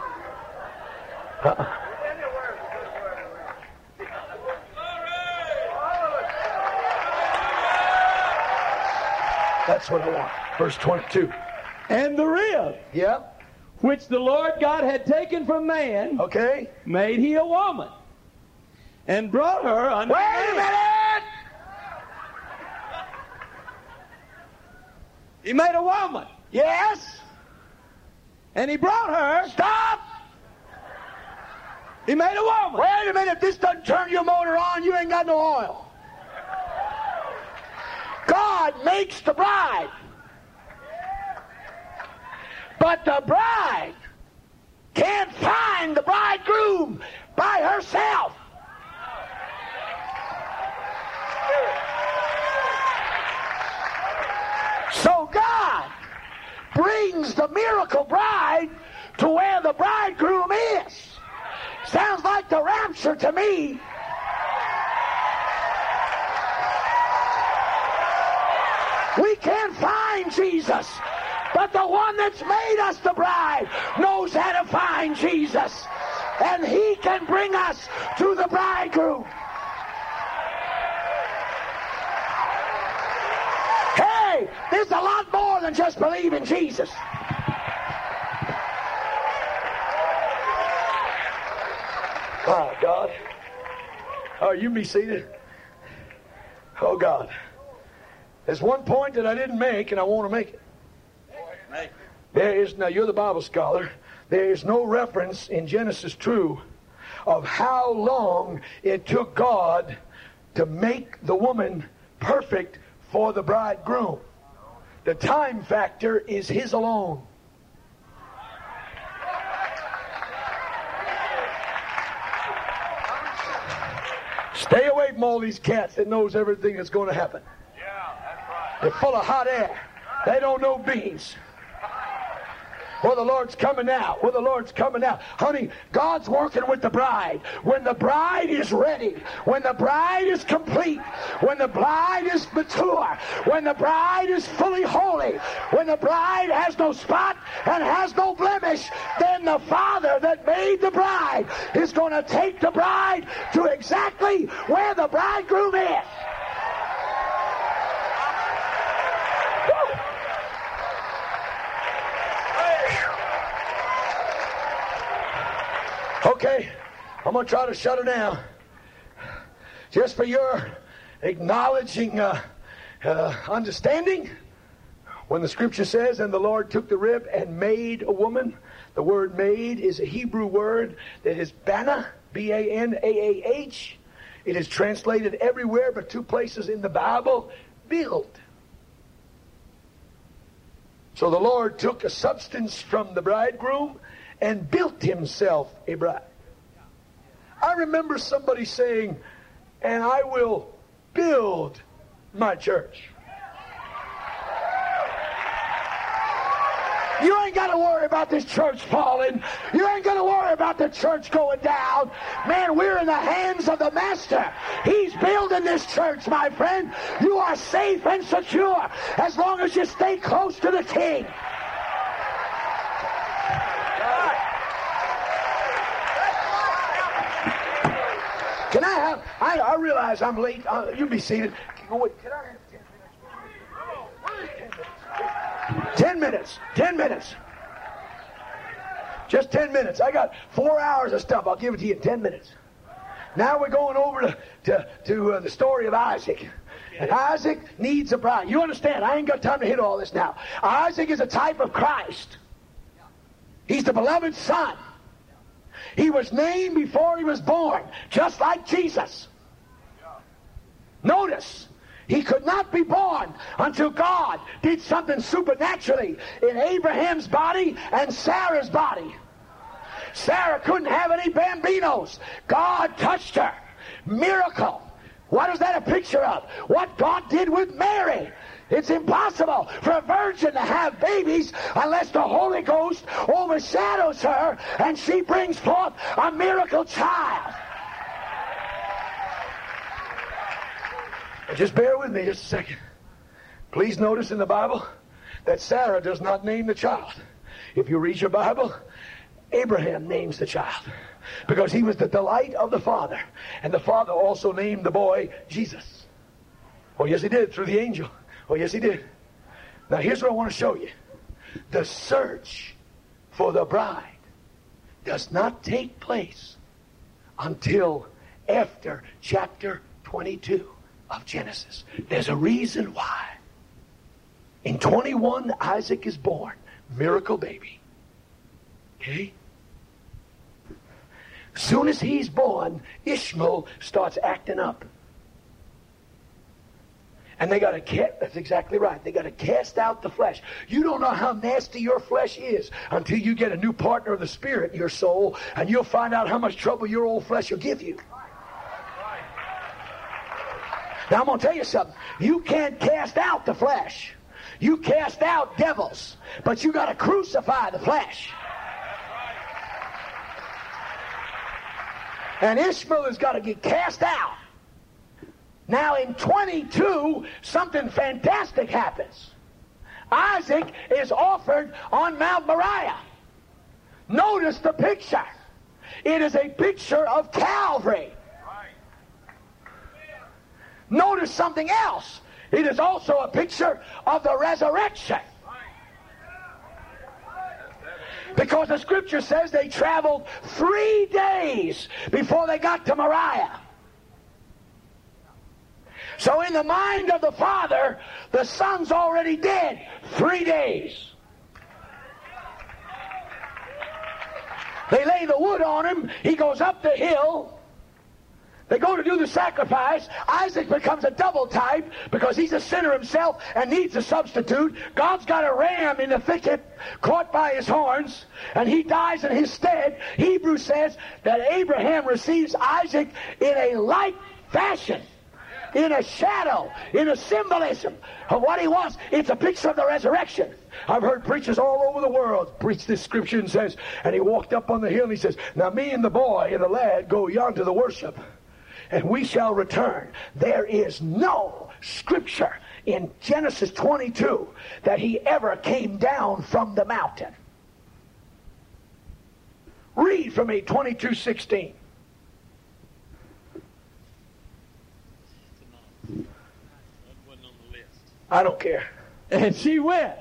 That's what I want. Verse 22. And the rib. Yeah. Which the Lord God had taken from man, okay, made he a woman, and brought her unto man. Wait a minute! He made a woman. Yes. And he brought her. Stop! He made a woman. Wait a minute. If this doesn't turn your motor on, you ain't got no oil. God makes the bride. But the bride can't find the bridegroom by herself. So God brings the miracle bride to where the bridegroom is. Sounds like the rapture to me. can't find Jesus. But the one that's made us the bride knows how to find Jesus. And he can bring us to the bridegroom. Hey, there's a lot more than just believing Jesus. Oh, God. Oh, you can be seated. Oh, God. There's one point that I didn't make, and I want to make it. There is, now you're the Bible scholar, there is no reference in Genesis 2 of how long it took God to make the woman perfect for the bridegroom. The time factor is his alone. Stay away from all these cats that knows everything that's going to happen. Yeah, that's right. They're full of hot air. They don't know beans. Well, the Lord's coming out. Well, the Lord's coming out. Honey, God's working with the bride. When the bride is ready, when the bride is complete, when the bride is mature, when the bride is fully holy, when the bride has no spot and has no blemish, then the Father that made the bride is going to take the bride to exactly where the bridegroom is. Okay, I'm going to try to shut her down. Just for your acknowledging understanding, when the scripture says, and the Lord took the rib and made a woman, the word made is a Hebrew word that is Banah, B-A-N-A-A-H. It is translated everywhere but two places in the Bible, build. So the Lord took a substance from the bridegroom and built himself a bride. I remember somebody saying, and I will build my church. You ain't got to worry about this church falling. You ain't got to worry about the church going down. Man, we're in the hands of the Master. He's building this church, my friend. You are safe and secure as long as you stay close to the King. Can I have, I realize I'm late. You be seated. Wait, can I have 10 minutes? 10 minutes. Just 10 minutes. I got 4 hours of stuff. I'll give it to you in 10 minutes. Now we're going over to the story of Isaac. And Isaac needs a bride. You understand, I ain't got time to hit all this now. Isaac is a type of Christ. He's the beloved son. He was named before he was born, just like Jesus. Notice, he could not be born until God did something supernaturally in Abraham's body and Sarah's body. Sarah couldn't have any bambinos. God touched her. Miracle. What is that a picture of? What God did with Mary. It's impossible for a virgin to have babies unless the Holy Ghost overshadows her and she brings forth a miracle child. Just bear with me just a second. Please notice in the Bible that Sarah does not name the child. If you read your Bible, Abraham names the child because he was the delight of the Father. And the Father also named the boy Jesus. Oh, yes, he did, through the angel. Oh, yes, he did. Now, here's what I want to show you. The search for the bride does not take place until after chapter 22 of Genesis. There's a reason why. In 21, Isaac is born. Miracle baby. Okay? Soon as he's born, Ishmael starts acting up. And they got to, that's exactly right. They got to cast out the flesh. You don't know how nasty your flesh is until you get a new partner of the Spirit in your soul, and you'll find out how much trouble your old flesh will give you. Now I'm going to tell you something. You can't cast out the flesh. You cast out devils, but you got to crucify the flesh. And Ishmael has got to get cast out. Now in 22, something fantastic happens. Isaac is offered on Mount Moriah. Notice the picture. It is a picture of Calvary. Notice something else. It is also a picture of the resurrection. Because the scripture says they traveled 3 days before they got to Moriah. So in the mind of the Father, the Son's already dead 3 days. They lay the wood on him. He goes up the hill. They go to do the sacrifice. Isaac becomes a double type because he's a sinner himself and needs a substitute. God's got a ram in the thicket caught by his horns, and he dies in his stead. Hebrews says that Abraham receives Isaac in a like fashion, in a shadow, in a symbolism of what he was. It's a picture of the resurrection. I've heard preachers all over the world preach this scripture and says, and he walked up on the hill and he says, now me and the boy and the lad go yonder to worship, and we shall return. There is no scripture in Genesis 22 that he ever came down from the mountain. Read for me 22:16. I don't care. And she went.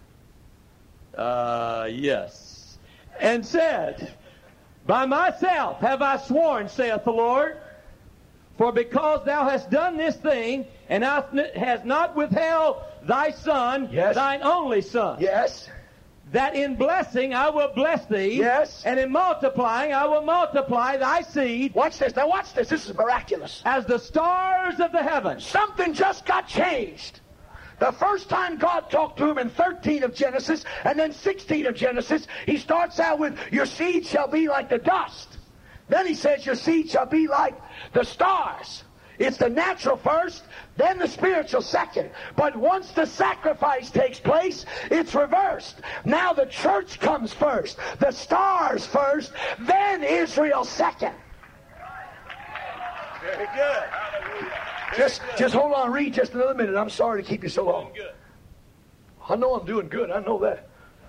Yes. And said, by myself have I sworn, saith the Lord, for because thou hast done this thing, and thou hast not withheld thy son, yes, thine only son. Yes. That in blessing I will bless thee. Yes. And in multiplying I will multiply thy seed. Watch this. Now watch this. This is miraculous. As the stars of the heavens. Something just got changed. The first time God talked to him in 13 of Genesis and then 16 of Genesis, he starts out with, your seed shall be like the dust. Then he says, your seed shall be like the stars. It's the natural first, then the spiritual second. But once the sacrifice takes place, it's reversed. Now the church comes first, the stars first, then Israel second. Very good. Just hold on, read just another minute. I'm sorry to keep you so long. I know I'm doing good. I know that.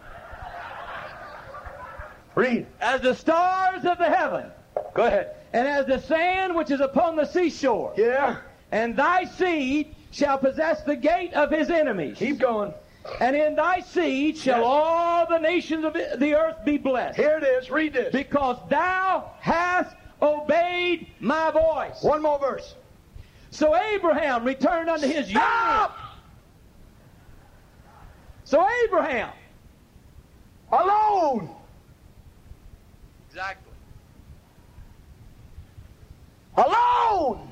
Read. As the stars of the heaven. Go ahead. And as the sand which is upon the seashore. Yeah. And thy seed shall possess the gate of his enemies. Keep going. And in thy seed shall all the nations of the earth be blessed. Here it is. Read this. Because thou hast obeyed my voice. One more verse. So Abraham returned unto his Stop! young. So Abraham. Alone. Exactly. Alone.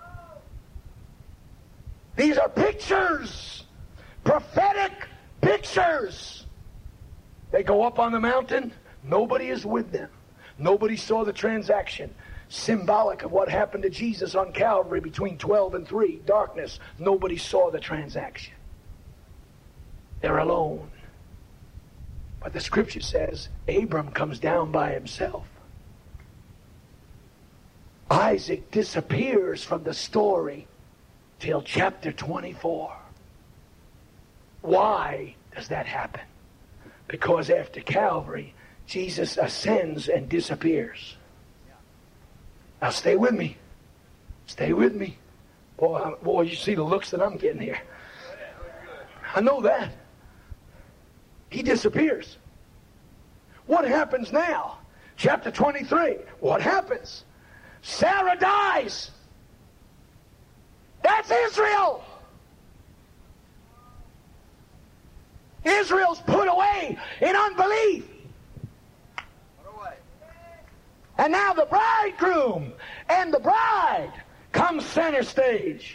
These are pictures. Prophetic pictures. They go up on the mountain. Nobody is with them. Nobody saw the transaction. Symbolic of what happened to Jesus on Calvary between 12 and 3. Darkness. Nobody saw the transaction. They're alone. But the scripture says Abram comes down by himself. Isaac disappears from the story till chapter 24. Why does that happen? Because after Calvary, Jesus ascends and disappears. Now stay with me. Stay with me. Boy, you see the looks that I'm getting here. I know that. He disappears. What happens now? Chapter 23. What happens? Sarah dies. That's Israel. Israel's put away in unbelief. And now the bridegroom and the bride come center stage.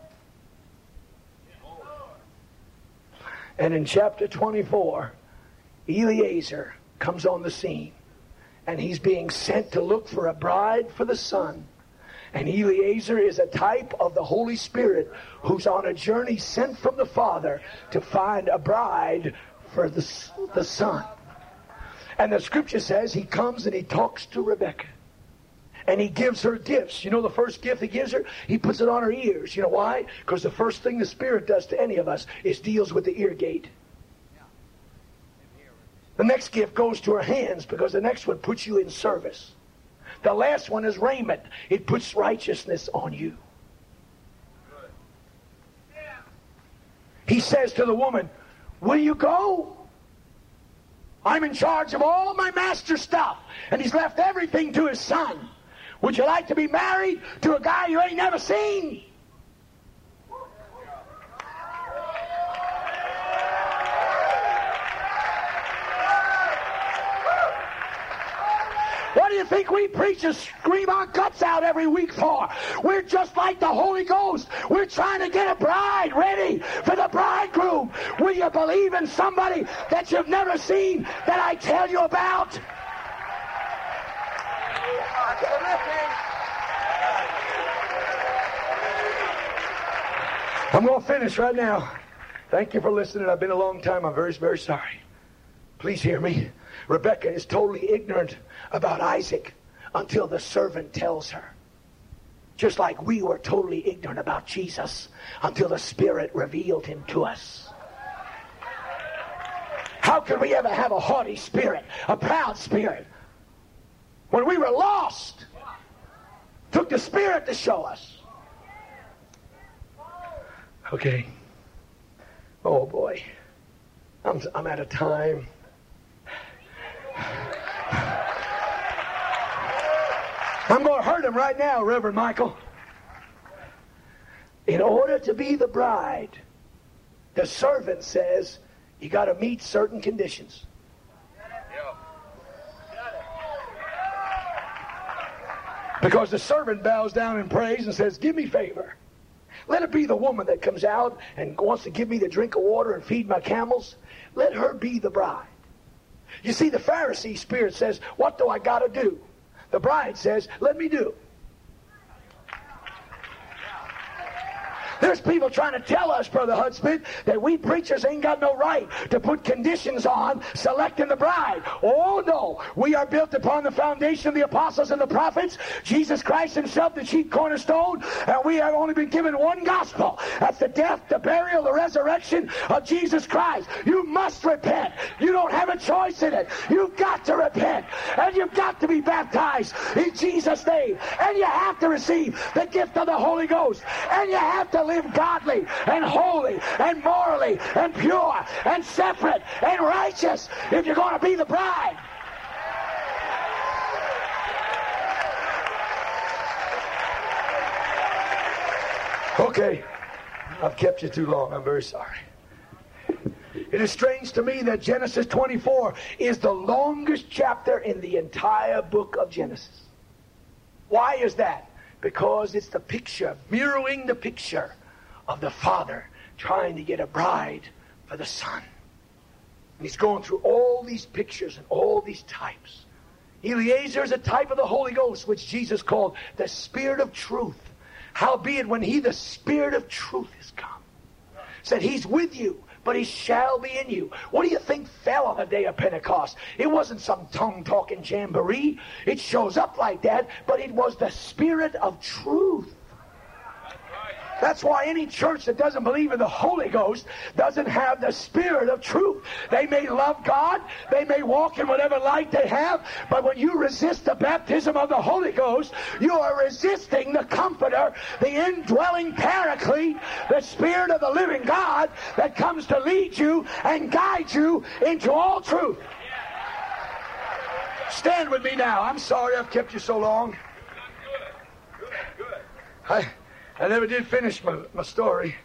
And in chapter 24, Eliezer comes on the scene. And he's being sent to look for a bride for the son. And Eliezer is a type of the Holy Spirit who's on a journey sent from the Father to find a bride for the son. And the scripture says he comes and he talks to Rebekah. And he gives her gifts. You know the first gift he gives her? He puts it on her ears. You know why? Because the first thing the Spirit does to any of us is deals with the ear gate. The next gift goes to her hands because the next one puts you in service. The last one is raiment. It puts righteousness on you. He says to the woman, will you go? I'm in charge of all my master's stuff. And he's left everything to his son. Would you like to be married to a guy you ain't never seen? What do you think we preachers scream our guts out every week for? We're just like the Holy Ghost. We're trying to get a bride ready for the bridegroom. Will you believe in somebody that you've never seen that I tell you about? I'm going to finish right now. Thank you for listening. I've been a long time. I'm very, very sorry. Please hear me. Rebecca is totally ignorant about Isaac until the servant tells her. Just like we were totally ignorant about Jesus until the Spirit revealed him to us. How could we ever have a haughty spirit, a proud spirit? When we were lost, took the Spirit to show us. Okay. Oh boy. I'm out of time. I'm going to hurt him right now, Reverend Michael. In order to be the bride, the servant says you got to meet certain conditions. Because the servant bows down and prays and says, give me favor. Let it be the woman that comes out and wants to give me the drink of water and feed my camels. Let her be the bride. You see, the Pharisee spirit says, what do I got to do? The bride says, let me do. There's people trying to tell us, Brother Hudspeth, that we preachers ain't got no right to put conditions on selecting the bride. Oh, no. We are built upon the foundation of the apostles and the prophets, Jesus Christ himself, the chief cornerstone, and we have only been given one gospel. That's the death, the burial, the resurrection of Jesus Christ. You must repent. You don't have a choice in it. You've got to repent, and you've got to be baptized in Jesus' name, and you have to receive the gift of the Holy Ghost, and you have to live godly and holy and morally and pure and separate and righteous if you're going to be the bride. Okay, I've kept you too long. I'm very sorry. It is strange to me that Genesis 24 is the longest chapter in the entire book of Genesis. Why is that? Because it's the picture, mirroring the picture of the Father trying to get a bride for the Son. And he's going through all these pictures and all these types. Eliezer is a type of the Holy Ghost, which Jesus called the Spirit of Truth. Howbeit, when he, the Spirit of Truth, is come, said he's with you, but he shall be in you. What do you think fell on the day of Pentecost? It wasn't some tongue-talking jamboree. It shows up like that, but it was the Spirit of Truth. That's why any church that doesn't believe in the Holy Ghost doesn't have the Spirit of Truth. They may love God, they may walk in whatever light they have, but when you resist the baptism of the Holy Ghost, you are resisting the Comforter, the indwelling Paraclete, the Spirit of the living God that comes to lead you and guide you into all truth. Stand with me now. I'm sorry I've kept you so long. I never did finish my story.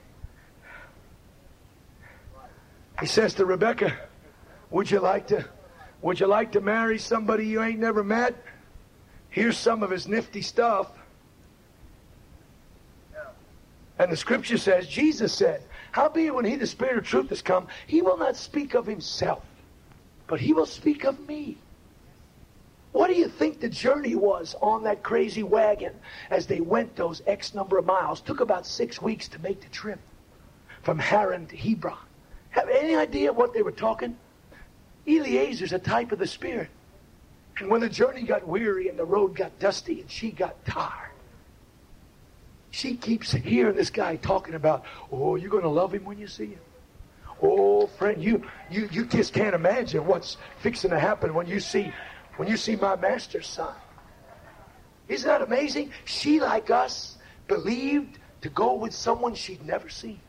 He says to Rebecca, would you like to marry somebody you ain't never met? Here's some of his nifty stuff. And the scripture says, Jesus said, howbeit when he, the Spirit of Truth, has come, he will not speak of himself, but he will speak of me. What do you think the journey was on that crazy wagon as they went those X number of miles? Took about 6 weeks to make the trip from Haran to Hebron. Have any idea what they were talking? Eliezer's a type of the Spirit. And when the journey got weary and the road got dusty and she got tired, she keeps hearing this guy talking about, oh, you're going to love him when you see him. Oh, friend, you just can't imagine what's fixing to happen when you see my master's son. Isn't that amazing? She, like us, believed to go with someone she'd never seen.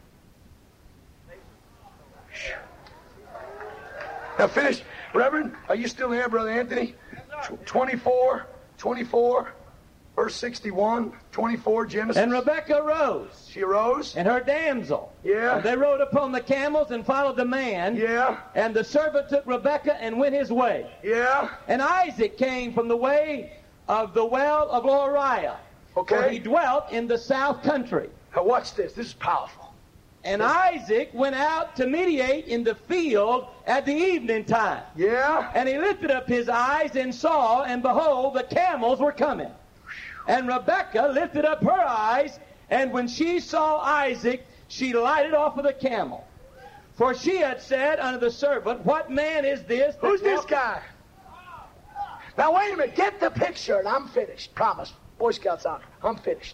Now finish. Reverend, are you still there, Brother Anthony? 24, verse 61, 24, Genesis. And Rebekah arose. She arose. And her damsel. Yeah. And they rode upon the camels and followed the man. Yeah. And the servant took Rebekah and went his way. Yeah. And Isaac came from the way of the well of Loriah. Okay. For he dwelt in the south country. Now watch this. This is powerful. And Isaac went out to mediate in the field at the evening time. Yeah. And he lifted up his eyes and saw, and behold, the camels were coming. And Rebekah lifted up her eyes, and when she saw Isaac, she lighted off of the camel. For she had said unto the servant, What man is this? Who's this guy? Now wait a minute. Get the picture, and I'm finished. Promise. Boy Scouts honor. I'm finished.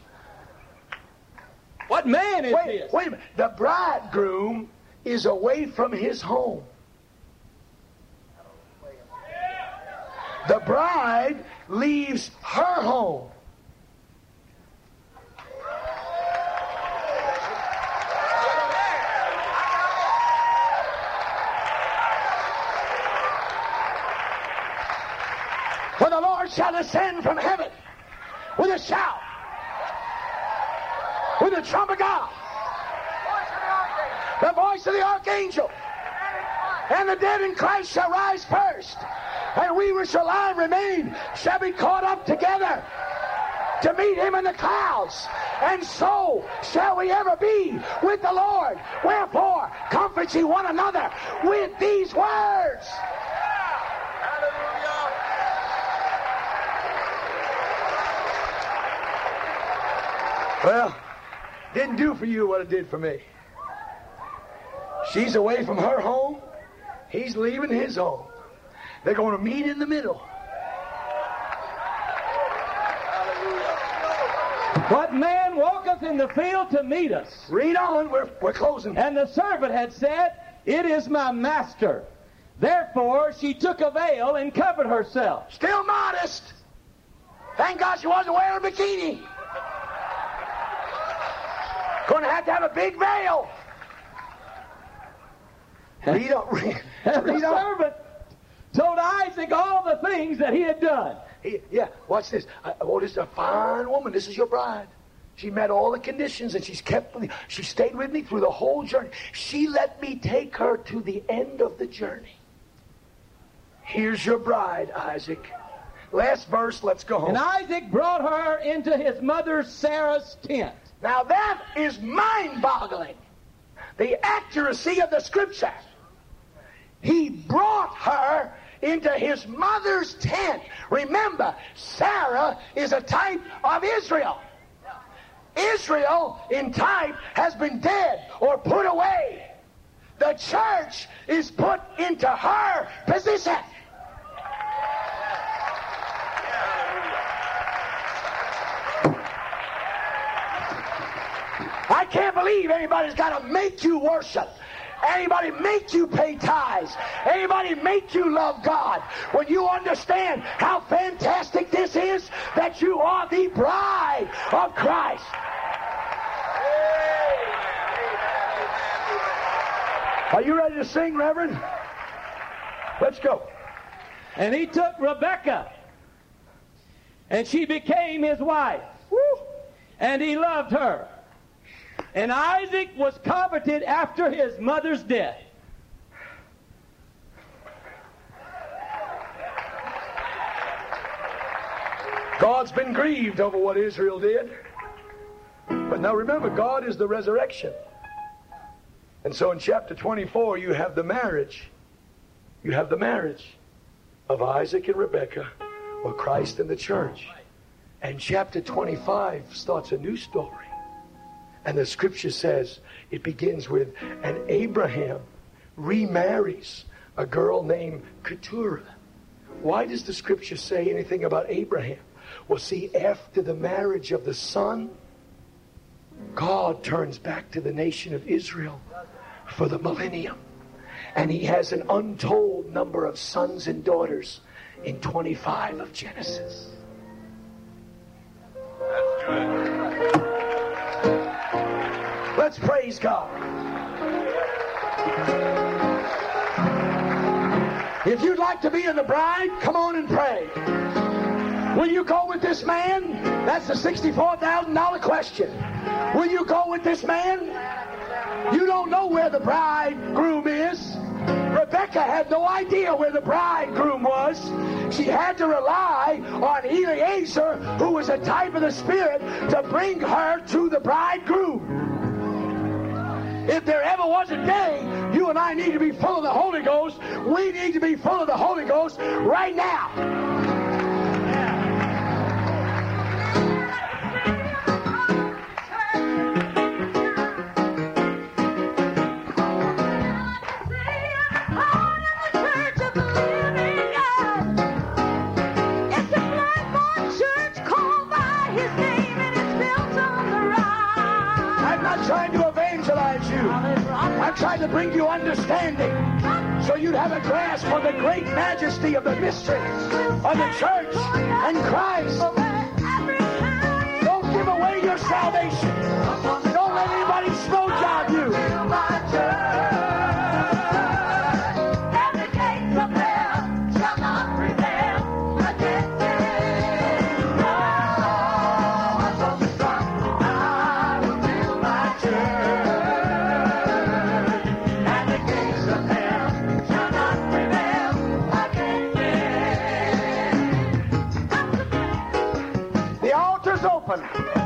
What man is this? Wait a minute. The bridegroom is away from his home. The bride leaves her home. When the Lord shall descend from heaven with a shout, with the trump of God, the voice of the archangel, and the dead in Christ shall rise first, and we which shall alive remain shall be caught up together to meet him in the clouds, and so shall we ever be with the Lord. Wherefore, comfort ye one another with these words. Well, didn't do for you what it did for me. She's away from her home. He's leaving his home. They're going to meet in the middle. What man walketh in the field to meet us? Read on. We're closing. And the servant had said, It is my master. Therefore she took a veil and covered herself. Still modest. Thank God she wasn't wearing a bikini. Going to have a big veil. Read on. And the servant told Isaac all the things that he had done. Yeah, watch this. This is a fine woman. This is your bride. She met all the conditions, and she stayed with me through the whole journey. She let me take her to the end of the journey. Here's your bride, Isaac. Last verse, let's go home. And Isaac brought her into his mother Sarah's tent. Now that is mind-boggling. The accuracy of the scripture. He brought her into his mother's tent. Remember, Sarah is a type of Israel. Israel, in type, has been dead or put away. The church is put into her position. I can't believe anybody's got to make you worship. Anybody make you pay tithes. Anybody make you love God. When you understand how fantastic this is, that you are the bride of Christ. Are you ready to sing, Reverend? Let's go. And he took Rebekah, and she became his wife. Woo. And he loved her. And Isaac was coveted after his mother's death. God's been grieved over what Israel did. But now remember, God is the resurrection. And so in chapter 24, you have the marriage. You have the marriage of Isaac and Rebekah, or Christ and the church. And chapter 25 starts a new story. And the scripture says it begins with, and Abraham remarries a girl named Keturah. Why does the scripture say anything about Abraham? Well, see, after the marriage of the son, God turns back to the nation of Israel for the millennium. And he has an untold number of sons and daughters in 25 of Genesis. That's good. Let's praise God. If you'd like to be in the bride, come on and pray. Will you go with this man? That's the $64,000 question. Will you go with this man? You don't know where the bridegroom is. Rebecca had no idea where the bridegroom was. She had to rely on Eliezer, who was a type of the Spirit, to bring her to the bridegroom. If there ever was a day you and I need to be full of the Holy Ghost, we need to be full of the Holy Ghost right now. I'm trying to bring you understanding so you'd have a grasp on the great majesty of the mystery of the church and Christ. Don't give away your salvation. Don't let anybody smoke job you. Open.